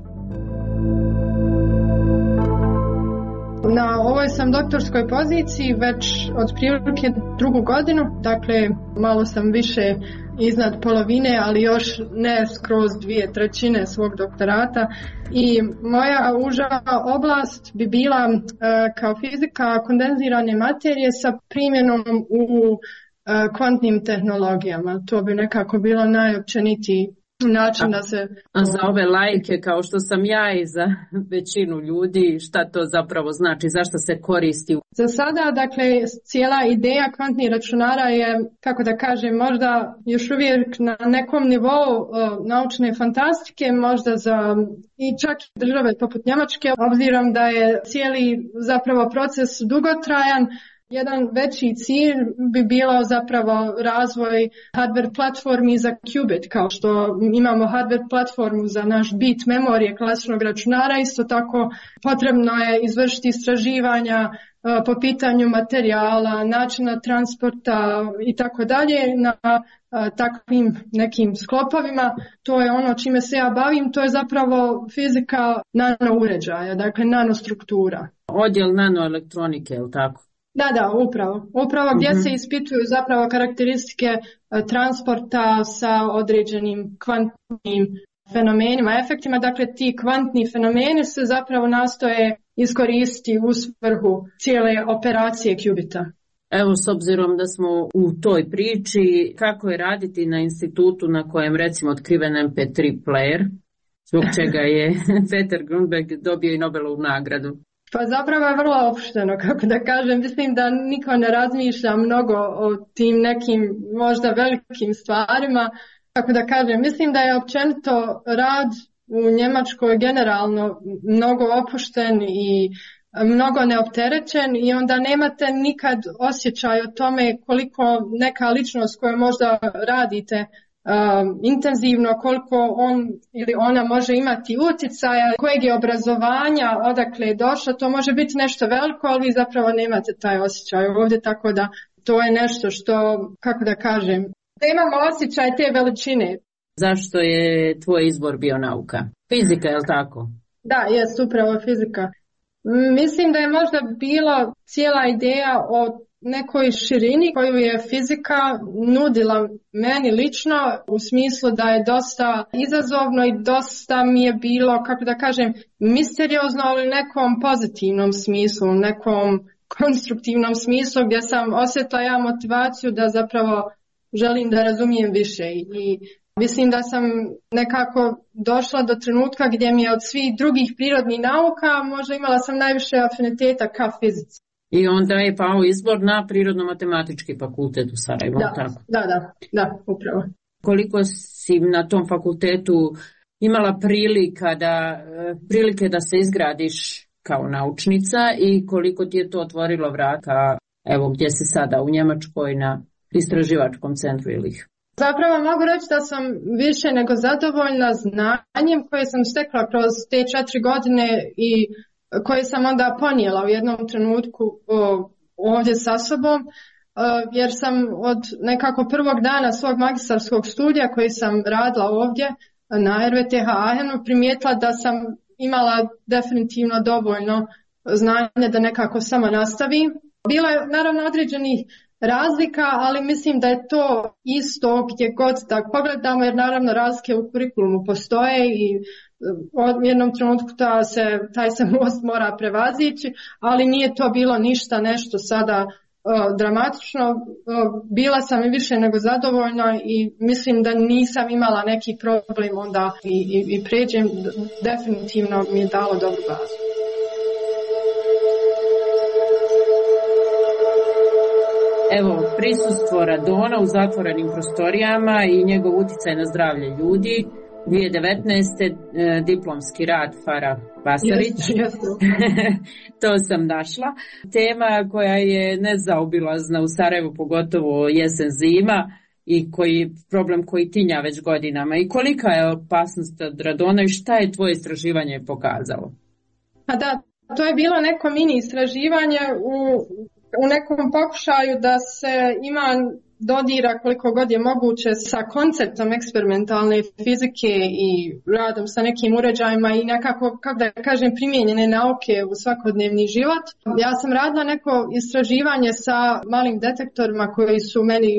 Na ovoj sam doktorskoj poziciji već otprilike 2. godinu, dakle malo sam više iznad polovine, ali još ne skroz 2/3 svog doktorata. I moja uža oblast bi bila kao fizika kondenzirane materije sa primjenom u kvantnim tehnologijama. To bi nekako bilo najopćenitiji način da se... A za ove laike kao što sam ja i za većinu ljudi, šta to zapravo znači, zašto se koristi? Za sada, dakle, cijela ideja kvantnih računara je, kako da kažem, možda još uvijek na nekom nivou naučne fantastike, možda za i čak države poput Njemačke, obzirom da je cijeli zapravo proces dugotrajan. Jedan veći cilj bi bilo zapravo razvoj hardware platformi za qubit, kao što imamo hardware platformu za naš bit memorije klasičnog računara, isto tako potrebno je izvršiti istraživanja po pitanju materijala, načina transporta i tako dalje na takvim nekim sklopovima. To je ono čime se ja bavim, to je zapravo fizika nanouređaja, dakle nanostruktura. Odjel nanoelektronike, je li tako? Da, upravo gdje se ispituju zapravo karakteristike transporta sa određenim kvantnim fenomenima, efektima. Dakle, ti kvantni fenomeni se zapravo nastoje iskoristiti u svrhu cijele operacije qubita. Evo, s obzirom da smo u toj priči, kako je raditi na institutu na kojem recimo otkriven MP3 player, zbog čega je Peter Grunberg dobio i Nobelovu nagradu? Pa zapravo je vrlo opušteno, kako da kažem. Mislim da niko ne razmišlja mnogo o tim nekim možda velikim stvarima. Kako da kažem, mislim da je općenito rad u Njemačkoj generalno mnogo opušten i mnogo neopterećen i onda nemate nikad osjećaj o tome koliko neka ličnost koju možda radite intenzivno, koliko on ili ona može imati utjecaja, kojeg je obrazovanja, odakle je došla, to može biti nešto veliko, ali vi zapravo nemate taj osjećaj ovdje, tako da to je nešto što, kako da kažem, da imamo osjećaj te veličine. Zašto je tvoj izbor bio nauka? Fizika, je li tako? Da, jest upravo fizika. Mislim da je možda bila cijela ideja o nekoj širini koju je fizika nudila meni lično, u smislu da je dosta izazovno i dosta mi je bilo, kako da kažem, misteriozno, ali u nekom pozitivnom smislu, nekom konstruktivnom smislu gdje sam osjetila ja motivaciju da zapravo želim da razumijem više i mislim da sam nekako došla do trenutka gdje mi je od svih drugih prirodnih nauka možda imala sam najviše afiniteta ka fizici. I onda je pao izbor na Prirodno-matematički fakultet u Sarajevu. Da, upravo. Koliko si na tom fakultetu imala prilike da se izgradiš kao naučnica i koliko ti je to otvorilo vrata, evo gdje si sada u Njemačkoj na istraživačkom centru ili? Zapravo mogu reći da sam više nego zadovoljna znanjem koje sam stekla kroz te 4 godine i koje sam onda ponijela u jednom trenutku ovdje sa sobom, jer sam od nekako prvog dana svog magistarskog studija koji sam radila ovdje na RWTH Aachenu primijetila da sam imala definitivno dovoljno znanja da nekako samo nastavim. Bilo je naravno određenih razlika, ali mislim da je to isto gdje god da pogledamo, jer naravno razlike u kurikulumu postoje i u jednom trenutku taj se most mora prevazići, ali nije to bilo ništa nešto sada dramatično. Bila sam i više nego zadovoljna i mislim da nisam imala neki problem onda i pređem, definitivno mi je dalo dobru bazu. Evo, prisustvo radona u zatvorenim prostorijama i njegov utjecaj na zdravlje ljudi. 2019. diplomski rad Fara Basarić. To sam našla. Tema koja je nezaobilazna u Sarajevu, pogotovo jesen zima i problem koji tinja već godinama. I kolika je opasnost od radona i šta je tvoje istraživanje pokazalo? A da, to je bilo neko mini istraživanje u nekom pokušaju da se ima dodira koliko god je moguće sa konceptom eksperimentalne fizike i radom sa nekim uređajima i nekako, kako da kažem, primijenjene nauke u svakodnevni život. Ja sam radila neko istraživanje sa malim detektorima koji su meni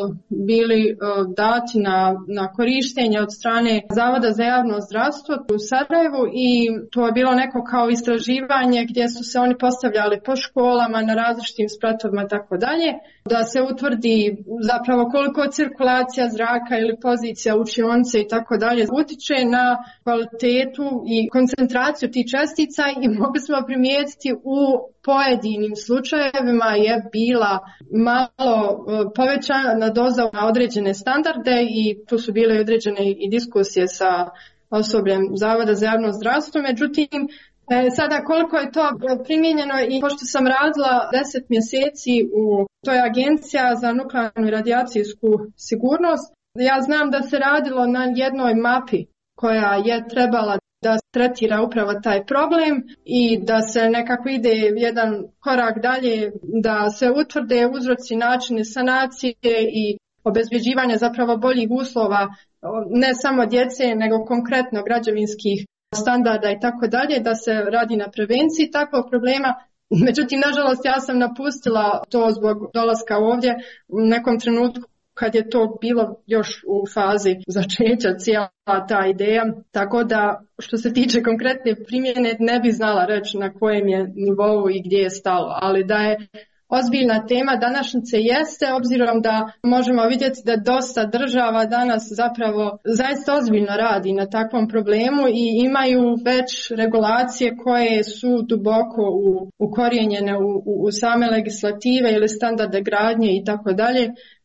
bili dati na korištenje od strane Zavoda za javno zdravstvo u Sarajevu i to je bilo neko kao istraživanje gdje su se oni postavljali po školama na različitim spratovima i tako dalje, da se utvrdi zapravo koliko cirkulacija zraka ili pozicija učionce i tako dalje utječe na kvalitetu i koncentraciju tih čestica i mogli smo primijetiti u pojedinim slučajevima je bila malo povećana doza na određene standarde i tu su bile određene i diskusije sa osobljem Zavoda za javno zdravstvo. Međutim, sada koliko je to primijenjeno i pošto sam radila 10 mjeseci to je Agencija za nuklearnu i radijacijsku sigurnost, ja znam da se radilo na jednoj mapi koja je trebala da tretira upravo taj problem i da se nekako ide jedan korak dalje, da se utvrde uzroci, načini sanacije i obezbeđivanja zapravo boljih uslova ne samo djece nego konkretno građevinskih standarda i tako dalje, da se radi na prevenciji takvog problema. Međutim, nažalost, ja sam napustila to zbog dolaska ovdje u nekom trenutku kad je to bilo još u fazi začeća cijela ta ideja, tako da što se tiče konkretne primjene ne bi znala reći na kojem je nivou i gdje je stalo, ali da je ozbiljna tema današnjice jeste, obzirom da možemo vidjeti da dosta država danas zapravo zaista ozbiljno radi na takvom problemu i imaju već regulacije koje su duboko ukorijenjene u same legislative ili standarde gradnje i tako dalje,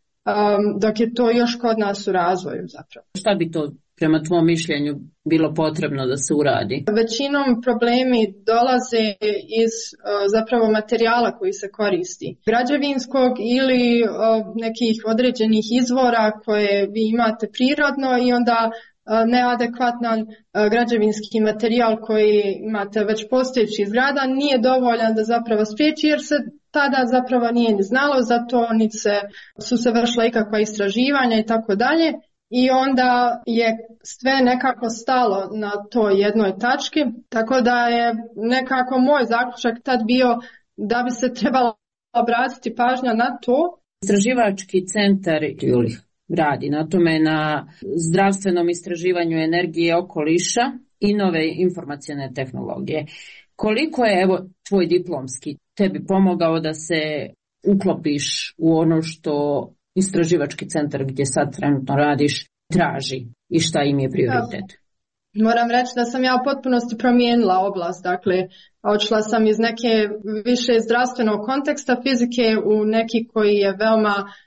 dok je to još kod nas u razvoju zapravo. Šta bi to prema tvom mišljenju bilo potrebno da se uradi? Većinom problemi dolaze iz zapravo materijala koji se koristi. Građevinskog ili nekih određenih izvora koje vi imate prirodno i onda neadekvatan građevinski materijal koji imate već postojeći zgrada nije dovoljan da zapravo spriječi jer se tada zapravo nije ni znalo za to, niti su se vršila ikakva istraživanja i tako dalje. I onda je sve nekako stalo na toj jednoj tački, tako da je nekako moj zaključak tad bio da bi se trebalo obratiti pažnja na to. Istraživački centar radi na tome, na zdravstvenom istraživanju energije okoliša i nove informacione tehnologije. Koliko je evo tvoj diplomski tebi pomogao da se uklopiš u ono što istraživački centar gdje sad trenutno radiš traži i šta im je prioritet? Moram reći da sam ja u potpunosti promijenila oblast, dakle odšla sam iz neke više zdravstvenog konteksta fizike u neki koji je veoma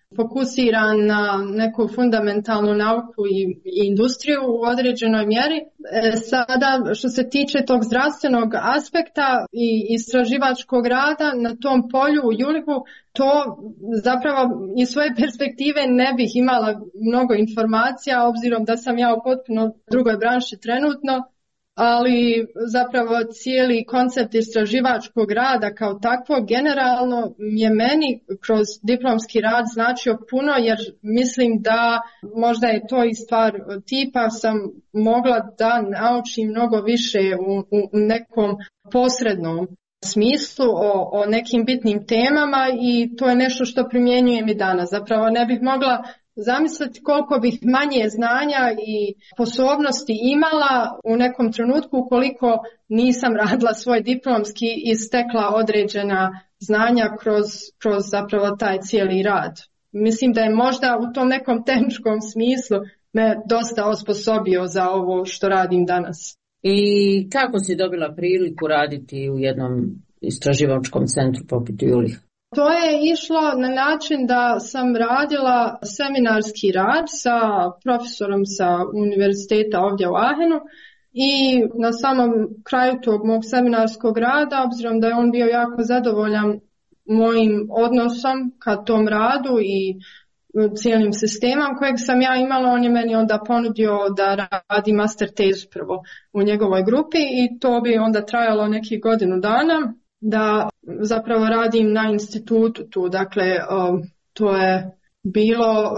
fokusiran na neku fundamentalnu nauku i industriju u određenoj mjeri. Sada što se tiče tog zdravstvenog aspekta i istraživačkog rada na tom polju u ULIH-u, to zapravo iz svoje perspektive ne bih imala mnogo informacija, obzirom da sam ja u potpuno drugoj branši trenutno, ali zapravo cijeli koncept istraživačkog rada kao takvog generalno je meni kroz diplomski rad značio puno, jer mislim da možda je to i stvar tipa sam mogla da naučim mnogo više u nekom posrednom smislu o nekim bitnim temama i to je nešto što primjenjujem i danas. Zapravo ne bih mogla zamisliti koliko bih manje znanja i sposobnosti imala u nekom trenutku ukoliko nisam radila svoj diplomski i stekla određena znanja kroz zapravo taj cijeli rad. Mislim da je možda u tom nekom tehničkom smislu me dosta osposobio za ovo što radim danas. I kako si dobila priliku raditi u jednom istraživačkom centru poput ULIH? To je išlo na način da sam radila seminarski rad sa profesorom sa univerziteta ovdje u Aachenu i na samom kraju tog mog seminarskog rada, obzirom da je on bio jako zadovoljan mojim odnosom ka tom radu i cijelim sistemom kojeg sam ja imala, on je meni onda ponudio da radi master tezu prvo u njegovoj grupi i to bi onda trajalo nekih godinu dana. Da zapravo radim na institutu tu, dakle to je bilo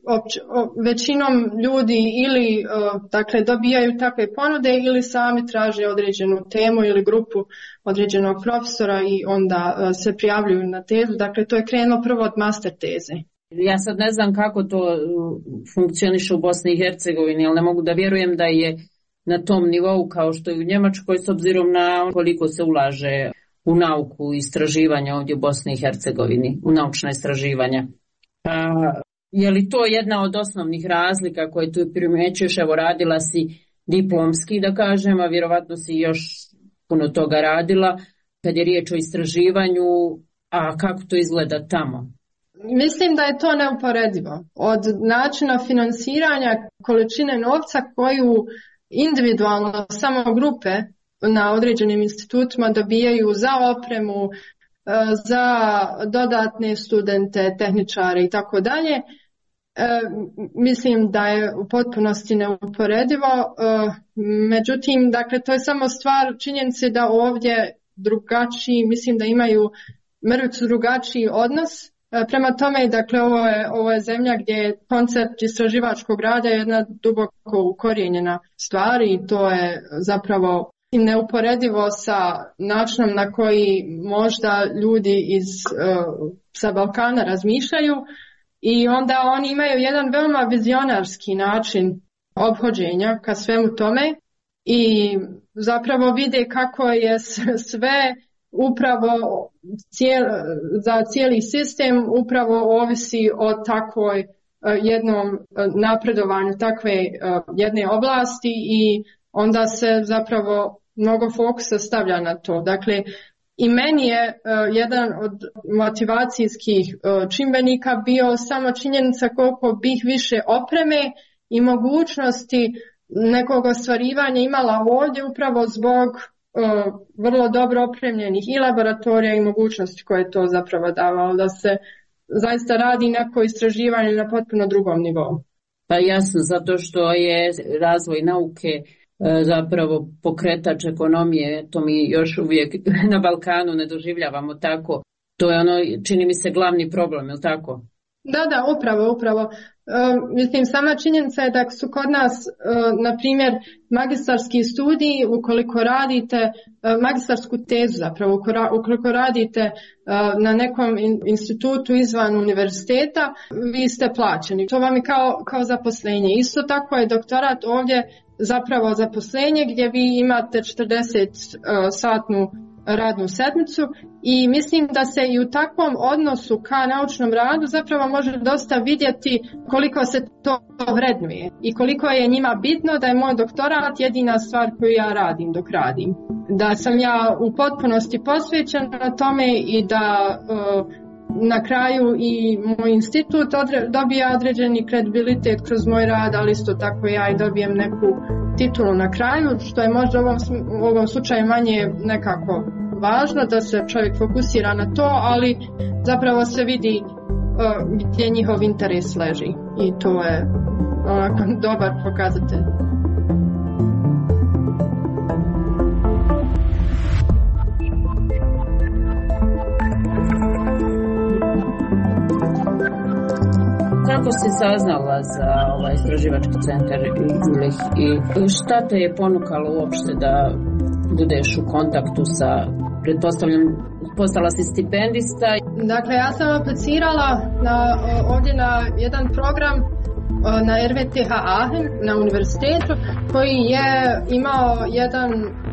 većinom ljudi ili dakle dobijaju takve ponude ili sami traže određenu temu ili grupu određenog profesora i onda se prijavljuju na tezu, dakle to je krenulo prvo od master teze. Ja sad ne znam kako to funkcioniše u Bosni i Hercegovini, ali ne mogu da vjerujem da je na tom nivou kao što je u Njemačkoj s obzirom na koliko se ulaže u nauku i istraživanja ovdje u Bosni i Hercegovini, u naučna istraživanja. Je li to jedna od osnovnih razlika koje tu primjećuješ? Evo, radila si diplomski, da kažem, a vjerovatno si još puno toga radila kad je riječ o istraživanju, a kako to izgleda tamo? Mislim da je to neuporedivo. Od načina financiranja, količine novca koju individualno samo grupe na određenim institutima dobijaju za opremu, za dodatne studente, tehničare i tako dalje. Mislim da je u potpunosti neuporedivo. Međutim, dakle, to je samo stvar činjenice da ovdje drugačiji, mislim da imaju mrvicu drugačiji odnos. Prema tome, dakle, ovo je zemlja gdje je koncept istraživačkog rada jedna duboko ukorijenjena stvar i to je zapravo neuporedivo sa načinom na koji možda ljudi sa Balkana razmišljaju i onda oni imaju jedan veoma vizionarski način ophođenja ka svemu tome i zapravo vide kako je sve upravo za cijeli sistem upravo ovisi o takvoj jednom napredovanju takve jedne oblasti i onda se zapravo mnogo fokusa stavlja na to. Dakle, i meni je jedan od motivacijskih čimbenika bio samo činjenica koliko bih više opreme i mogućnosti nekog ostvarivanja imala ovdje upravo zbog vrlo dobro opremljenih i laboratorija i mogućnosti koje to zapravo davalo, da se zaista radi neko istraživanje na potpuno drugom nivou. Pa jasno, zato što je razvoj nauke zapravo pokretač ekonomije, to mi još uvijek na Balkanu ne doživljavamo tako. To je čini mi se glavni problem, je li tako? Da, upravo. Mislim, sama činjenica je da su kod nas, na primjer, magistarski studiji, ukoliko radite magistarsku tezu, zapravo ukoliko radite na nekom institutu izvan univerziteta, vi ste plaćeni. To vam je kao zaposlenje. Isto tako je doktorat ovdje zapravo zaposlenje gdje vi imate 40-satnu radnu sedmicu i mislim da se i u takvom odnosu ka naučnom radu zapravo može dosta vidjeti koliko se to vrednuje i koliko je njima bitno da je moj doktorat jedina stvar koju ja radim dok radim. Da sam ja u potpunosti posvećena tome i da na kraju i moj institut dobija određeni kredibilitet kroz moj rad, ali isto tako ja i dobijem neku titulu na kraju, što je možda u ovom slučaju manje nekako važno, da se čovjek fokusira na to, ali zapravo se vidi gdje njihov interes leži i to je onako dobar pokazatelj. Kako si saznala za ovaj istraživački centar Jüllich i šta te je ponukalo uopšte da budeš u kontaktu sa, pretpostavljam, postala si stipendista? Dakle, ja sam aplicirala ovdje na jedan program na RWTH Aachen na univerzitetu koji je imao jedan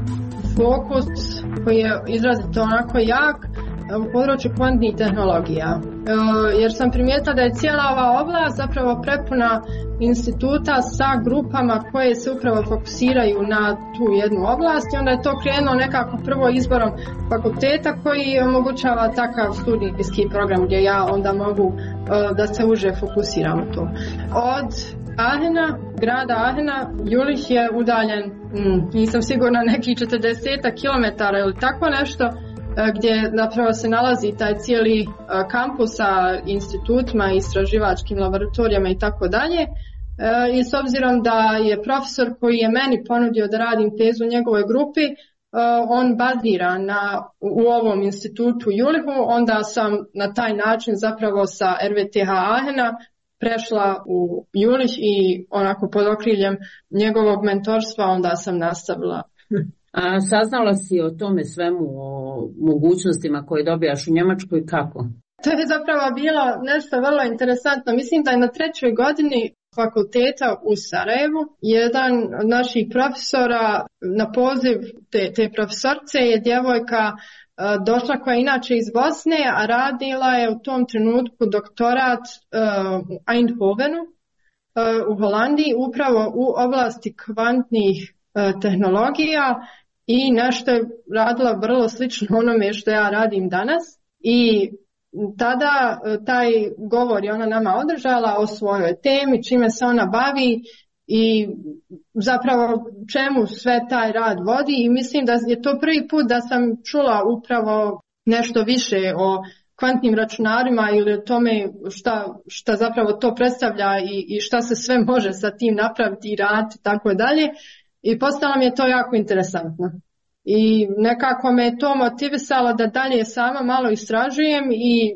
fokus koji je izrazito onako jak u području kvantnih tehnologija. Jer sam primijetila da je cijela ova oblast zapravo prepuna instituta sa grupama koje se upravo fokusiraju na tu jednu oblast i onda je to krenulo nekako prvo izborom fakulteta koji omogućava takav studijski program gdje ja onda mogu da se uže fokusiram u to. Od Aachena, grada Aachena, Jülich je udaljen, nisam sigurna, nekih 40 km ili tako nešto, gdje zapravo se nalazi taj cijeli kampus sa institutima, istraživačkim laboratorijama i tako dalje. I s obzirom da je profesor koji je meni ponudio da radim tezu u njegovoj grupi, on bazira u ovom institutu Jülichu, onda sam na taj način zapravo sa RWTH Aachena prešla u Jülich i onako pod okriljem njegovog mentorstva onda sam nastavila. A saznala si o tome svemu, o mogućnostima koje dobijaš u Njemačkoj, kako? To je zapravo bilo nešto vrlo interesantno. Mislim da je na 3. godini fakulteta u Sarajevu jedan od naših profesora na poziv te profesorce je djevojka došla koja je inače iz Bosne, a radila je u tom trenutku doktorat u Eindhovenu u Holandiji upravo u oblasti kvantnih tehnologija i nešto je radila vrlo slično onome što ja radim danas i tada taj govor je ona nama održala o svojoj temi, čime se ona bavi i zapravo čemu sve taj rad vodi i mislim da je to prvi put da sam čula upravo nešto više o kvantnim računarima ili o tome šta zapravo to predstavlja i šta se sve može sa tim napraviti i raditi i tako dalje. I postalo mi je to jako interesantno. I nekako me je to motivisalo da dalje sama malo istražujem i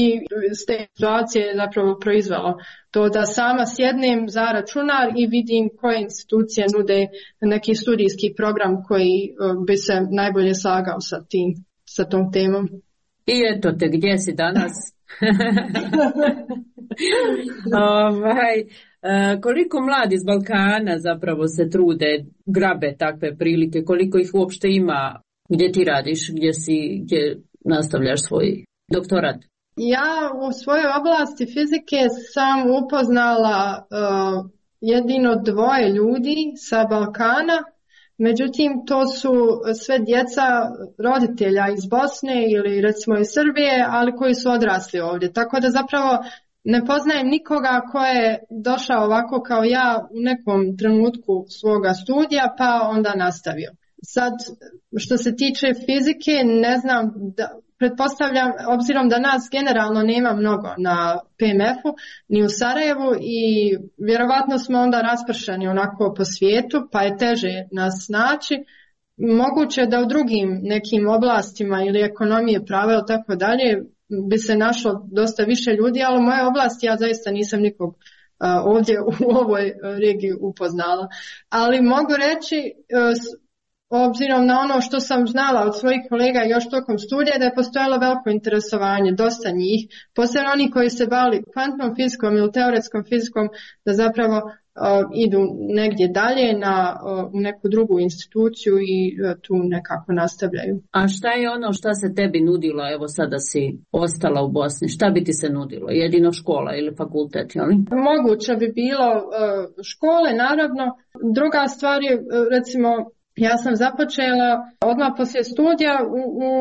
s te situacije je zapravo proizvelo to da sama sjednem za računar i vidim koje institucije nude neki studijski program koji bi se najbolje slagao sa tom temom. I eto te, gdje si danas? Koliko mladi iz Balkana zapravo se trude, grabe takve prilike, koliko ih uopšte ima, gdje ti radiš, gdje nastavljaš svoj doktorat? Ja u svojoj oblasti fizike sam upoznala jedino 2 ljudi sa Balkana, međutim to su sve djeca roditelja iz Bosne ili recimo iz Srbije, ali koji su odrasli ovdje, tako da zapravo ne poznajem nikoga ko je došao ovako kao ja u nekom trenutku svoga studija pa onda nastavio. Sad, što se tiče fizike, ne znam, pretpostavljam, obzirom da nas generalno nema mnogo na PMF-u, ni u Sarajevu i vjerovatno smo onda raspršeni onako po svijetu, pa je teže nas naći. Moguće da u drugim nekim oblastima ili ekonomije, prava ili tako dalje bi se našlo dosta više ljudi, ali u mojoj oblasti ja zaista nisam nikog ovdje u ovoj regiji upoznala. Ali mogu reći, obzirom na ono što sam znala od svojih kolega još tokom studija, da je postojalo veliko interesovanje, dosta njih, posebno oni koji se bavili kvantnom fizikom ili teoretskom fizikom, da zapravo idu negdje dalje u neku drugu instituciju i tu nekako nastavljaju. A šta je ono šta se tebi nudilo, evo sada si ostala u Bosni, šta bi ti se nudilo? Jedino škola ili fakultet, jel? Moguće bi bilo škole, naravno. Druga stvar je, recimo, ja sam započela odmah poslije studija u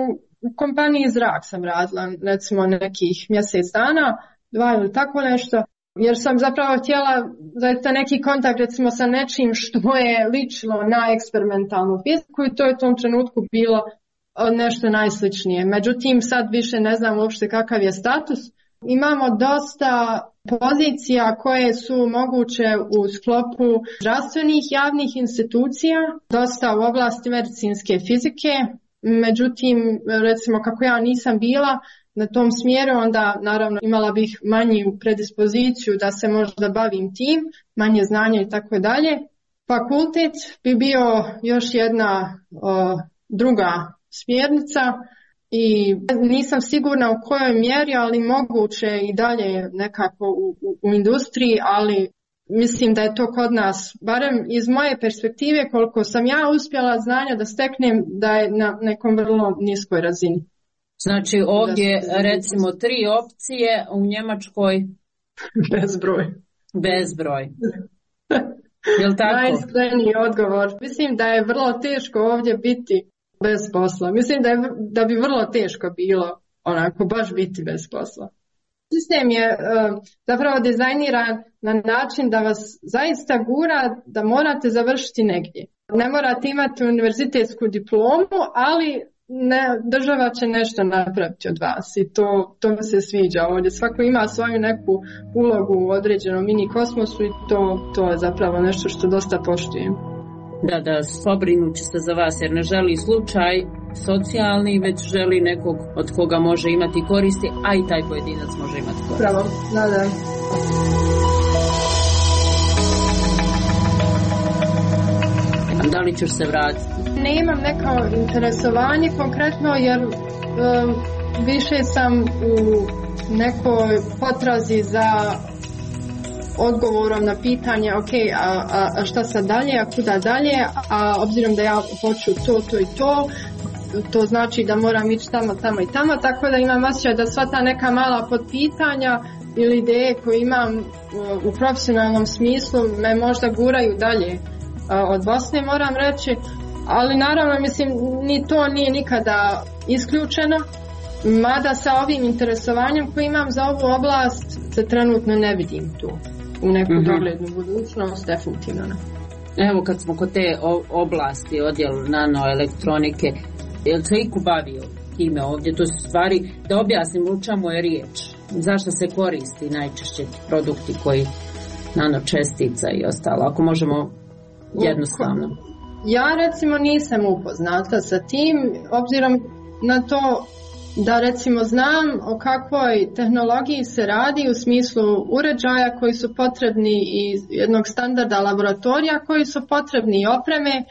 u kompaniji Zrak sam radila recimo nekih mjesec dana, 2 ili tako nešto, jer sam zapravo htjela zaista neki kontakt recimo sa nečim što je ličilo na eksperimentalnu fiziku i to je u tom trenutku bilo nešto najsličnije. Međutim, sad više ne znam uopšte kakav je status. Imamo dosta pozicija koje su moguće u sklopu zdravstvenih javnih institucija, dosta u oblasti medicinske fizike. Međutim, recimo kako ja nisam bila na tom smjeru, onda naravno imala bih manju predispoziciju da se možda bavim tim, manje znanja i tako dalje. Fakultet bi bio još jedna druga smjernica i nisam sigurna u kojoj mjeri, ali moguće i dalje nekako u industriji, ali mislim da je to kod nas, barem iz moje perspektive, koliko sam ja uspjela znanja da steknem, da je na nekom vrlo niskoj razini. Znači ovdje recimo 3 opcije, u Njemačkoj bezbroj. Bezbroj. Jel tako? Najiskreniji odgovor. Mislim da je vrlo teško ovdje biti bez posla. Mislim da bi vrlo teško bilo onako baš biti bez posla. Sistem je zapravo dizajniran na način da vas zaista gura da morate završiti negdje. Ne morate imati univerzitetsku diplomu, ali država će nešto napraviti od vas i to mi se sviđa ovdje. Svako ima svoju neku ulogu u određenom mini kosmosu i to je zapravo nešto što dosta poštujem. Da, pobrinuće se za vas jer ne želi slučaj socijalni, već želi nekog od koga može imati koristi, a i taj pojedinac može imati koristi. Pravo, da. Da li ćeš se vratiti? Nemam neko interesovanje konkretno jer više sam u nekoj potrazi za odgovorom na pitanje a šta sad dalje, a kuda dalje, a obzirom da ja hoću to i to znači da moram ići tamo i tamo, tako da imam osjećaj da sva ta neka mala potpitanja ili ideje koje imam u profesionalnom smislu me možda guraju dalje od Bosne, moram reći, ali naravno mislim ni to nije nikada isključeno, mada sa ovim interesovanjem koje imam za ovu oblast se trenutno ne vidim tu u neku doglednu budućnost, definitivno. Evo kad smo kod te oblasti, odjel nanoelektronike, je li se iku bavio time ovdje? To su stvari, da objasnim u čemu je riječ, zašto se koristi najčešće produkti koji nanočestica i ostalo, ako možemo jednostavno. Ja recimo nisam upoznata sa tim, obzirom na to da recimo znam o kakvoj tehnologiji se radi u smislu uređaja koji su potrebni i jednog standarda laboratorija koji su potrebni i opreme.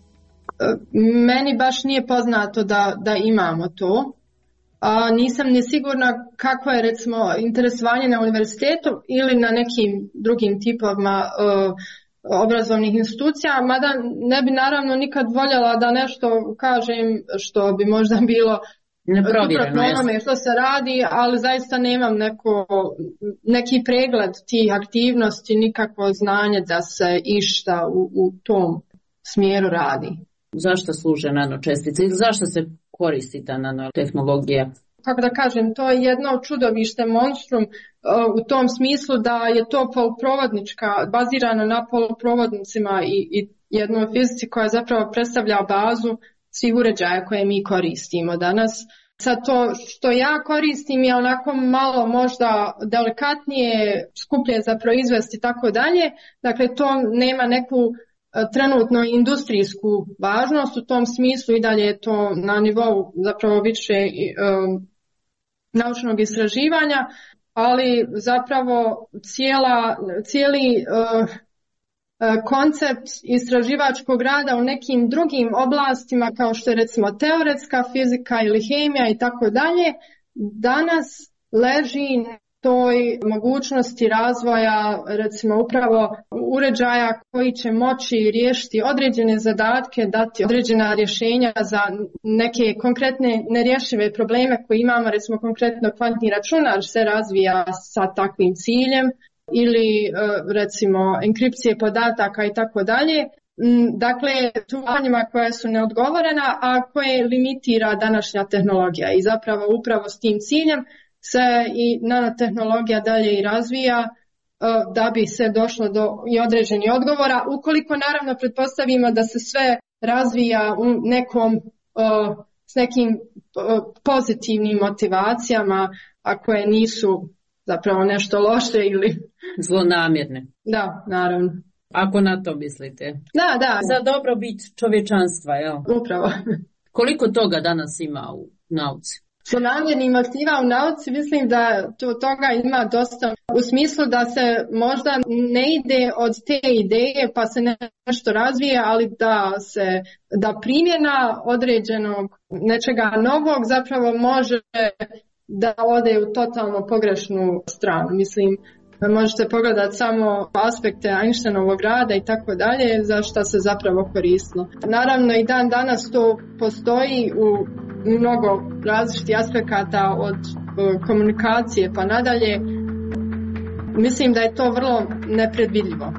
Meni baš nije poznato da imamo to. Nisam ni sigurna kako je recimo interesovanje na univerzitetu ili na nekim drugim tipovima obrazovnih institucija, mada ne bi naravno nikad voljela da nešto kažem što bi možda bilo suprotno onome što se radi, ali zaista nemam neki pregled tih aktivnosti, nikakvo znanje da se išta u tom smjeru radi. Zašto služe nanočestice i zašto se koristi ta nanotehnologija? Kako da kažem, to je jedno čudovište, monstrum u tom smislu da je to poluprovodnička, bazirano na poluprovodnicima i jednoj fizici koja zapravo predstavlja bazu svih uređaja koje mi koristimo danas. Sad to što ja koristim je onako malo možda delikatnije, skuplje za proizvesti i tako dalje. Dakle, to nema neku trenutno industrijsku važnost, u tom smislu i dalje je to na nivou zapravo više naučnog istraživanja, ali zapravo cijeli koncept istraživačkog rada u nekim drugim oblastima kao što je recimo teoretska fizika ili hemija i tako dalje, danas leži na toj mogućnosti razvoja recimo upravo uređaja koji će moći riješiti određene zadatke, dati određena rješenja za neke konkretne nerješive probleme koje imamo, recimo konkretno kvantni računar se razvija sa takvim ciljem ili recimo enkripcije podataka i tako dalje. dakle pitanjima koja su neodgovorena, a koje limitira današnja tehnologija i zapravo upravo s tim ciljem se i nanotehnologija dalje i razvija da bi se došlo do i određenih odgovora, ukoliko naravno pretpostavimo da se sve razvija u s nekim pozitivnim motivacijama, a koje nisu zapravo nešto loše ili zlonamjerne. Da, naravno. Ako na to mislite. Da. Za dobrobit čovječanstva, jel? Upravo. Koliko toga danas ima u nauci? Zlonamjernih motiva u nauci, mislim da toga ima dosta, u smislu da se možda ne ide od te ideje pa se nešto razvije, ali da primjena određenog nečega novog zapravo može da ode u totalno pogrešnu stranu. Mislim, možete pogledati samo aspekte Einsteinovog rada i tako dalje, za što se zapravo koristilo. Naravno i dan danas to postoji u mnogo različitih aspekata od komunikacije pa nadalje. Mislim da je to vrlo nepredvidljivo.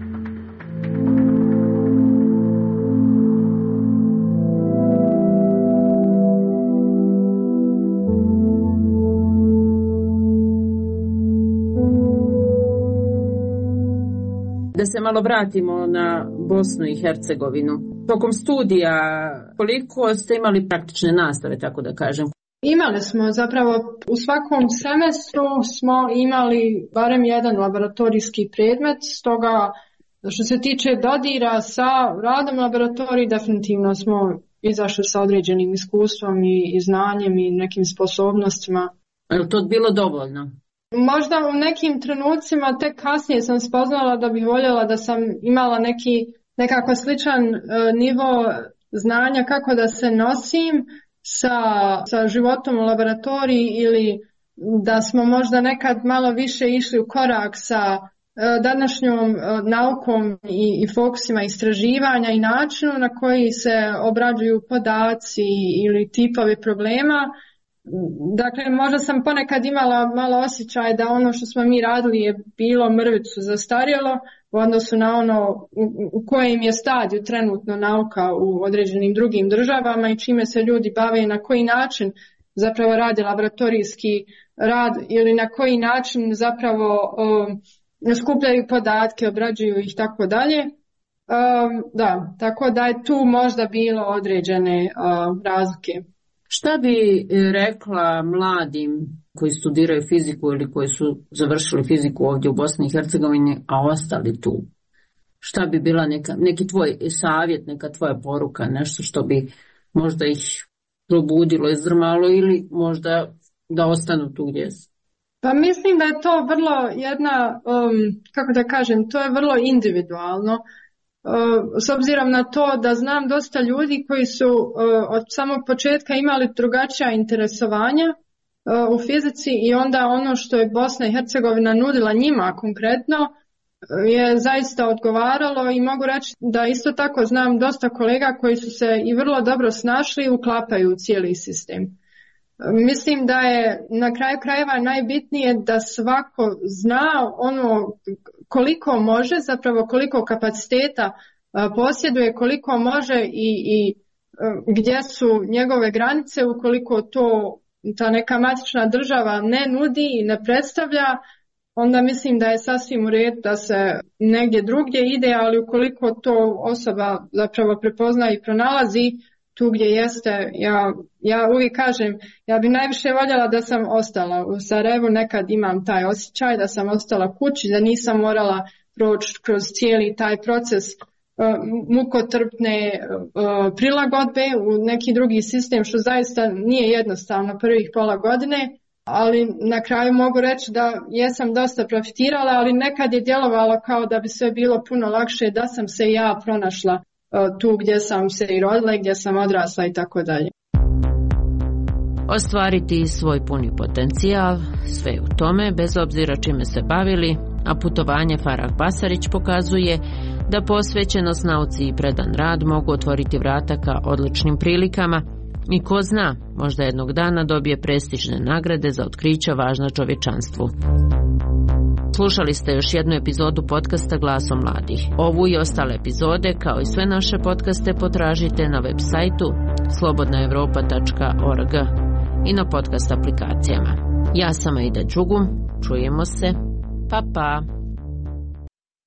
Da se malo vratimo na Bosnu i Hercegovinu. Tokom studija koliko ste imali praktične nastave, tako da kažem? Imali smo zapravo u svakom semestru smo imali barem jedan laboratorijski predmet, stoga što se tiče dodira sa radom laboratoriji definitivno smo izašli sa određenim iskustvom i znanjem i nekim sposobnostima. Je li to bilo dovoljno? Možda u nekim trenucima tek kasnije sam spoznala da bih voljela da sam imala nekako sličan nivo znanja kako da se nosim sa životom u laboratoriji ili da smo možda nekad malo više išli u korak sa današnjom naukom i fokusima istraživanja i načinu na koji se obrađuju podaci ili tipovi problema. Dakle, možda sam ponekad imala malo osjećaj da ono što smo mi radili je bilo mrvicu zastarjelo u odnosu na ono u kojem je stadiju trenutno nauka u određenim drugim državama i čime se ljudi bave i na koji način zapravo rade laboratorijski rad ili na koji način zapravo skupljaju podatke, obrađuju ih tako dalje. Da, tako da je tu možda bilo određene razlike. Šta bi rekla mladim koji studiraju fiziku ili koji su završili fiziku ovdje u Bosni i Hercegovini, a ostali tu? Šta bi bila neki tvoj savjet, neka tvoja poruka, nešto što bi možda ih probudilo, izdrmalo ili možda da ostanu tu gdje su? Pa mislim da je to vrlo kako da kažem, to je vrlo individualno. S obzirom na to da znam dosta ljudi koji su od samog početka imali drugačija interesovanja u fizici i onda ono što je Bosna i Hercegovina nudila njima konkretno je zaista odgovaralo i mogu reći da isto tako znam dosta kolega koji su se i vrlo dobro snašli i uklapaju u cijeli sistem. Mislim da je na kraju krajeva najbitnije da svako zna ono koliko može, zapravo koliko kapaciteta posjeduje, koliko može i gdje su njegove granice ukoliko to ta neka matična država ne nudi i ne predstavlja, onda mislim da je sasvim u redu da se negdje drugdje ide, ali ukoliko to osoba zapravo prepozna i pronalazi tu gdje jeste, ja uvijek kažem, ja bi najviše voljela da sam ostala u Sarajevu, nekad imam taj osjećaj da sam ostala kući, da nisam morala proći kroz cijeli taj proces mukotrpne prilagodbe u neki drugi sistem, što zaista nije jednostavno prvih pola godine, ali na kraju mogu reći da jesam dosta profitirala, ali nekad je djelovalo kao da bi sve bilo puno lakše da sam se ja pronašla tu gdje sam se i rodila i gdje sam odrasla i tako dalje. Ostvariti svoj puni potencijal, sve u tome, bez obzira čime se bavili, a putovanje Farah Basarić pokazuje da posvećenost nauci i predan rad mogu otvoriti vrata ka odličnim prilikama i ko zna, možda jednog dana dobije prestižne nagrade za otkrića važna čovječanstvu. Slušali ste još jednu epizodu podcasta Glasom mladih. Ovu i ostale epizode, kao i sve naše podcaste, potražite na web sajtu slobodnaevropa.org i na podcast aplikacijama. Ja sam Aida Đugum, čujemo se, pa pa!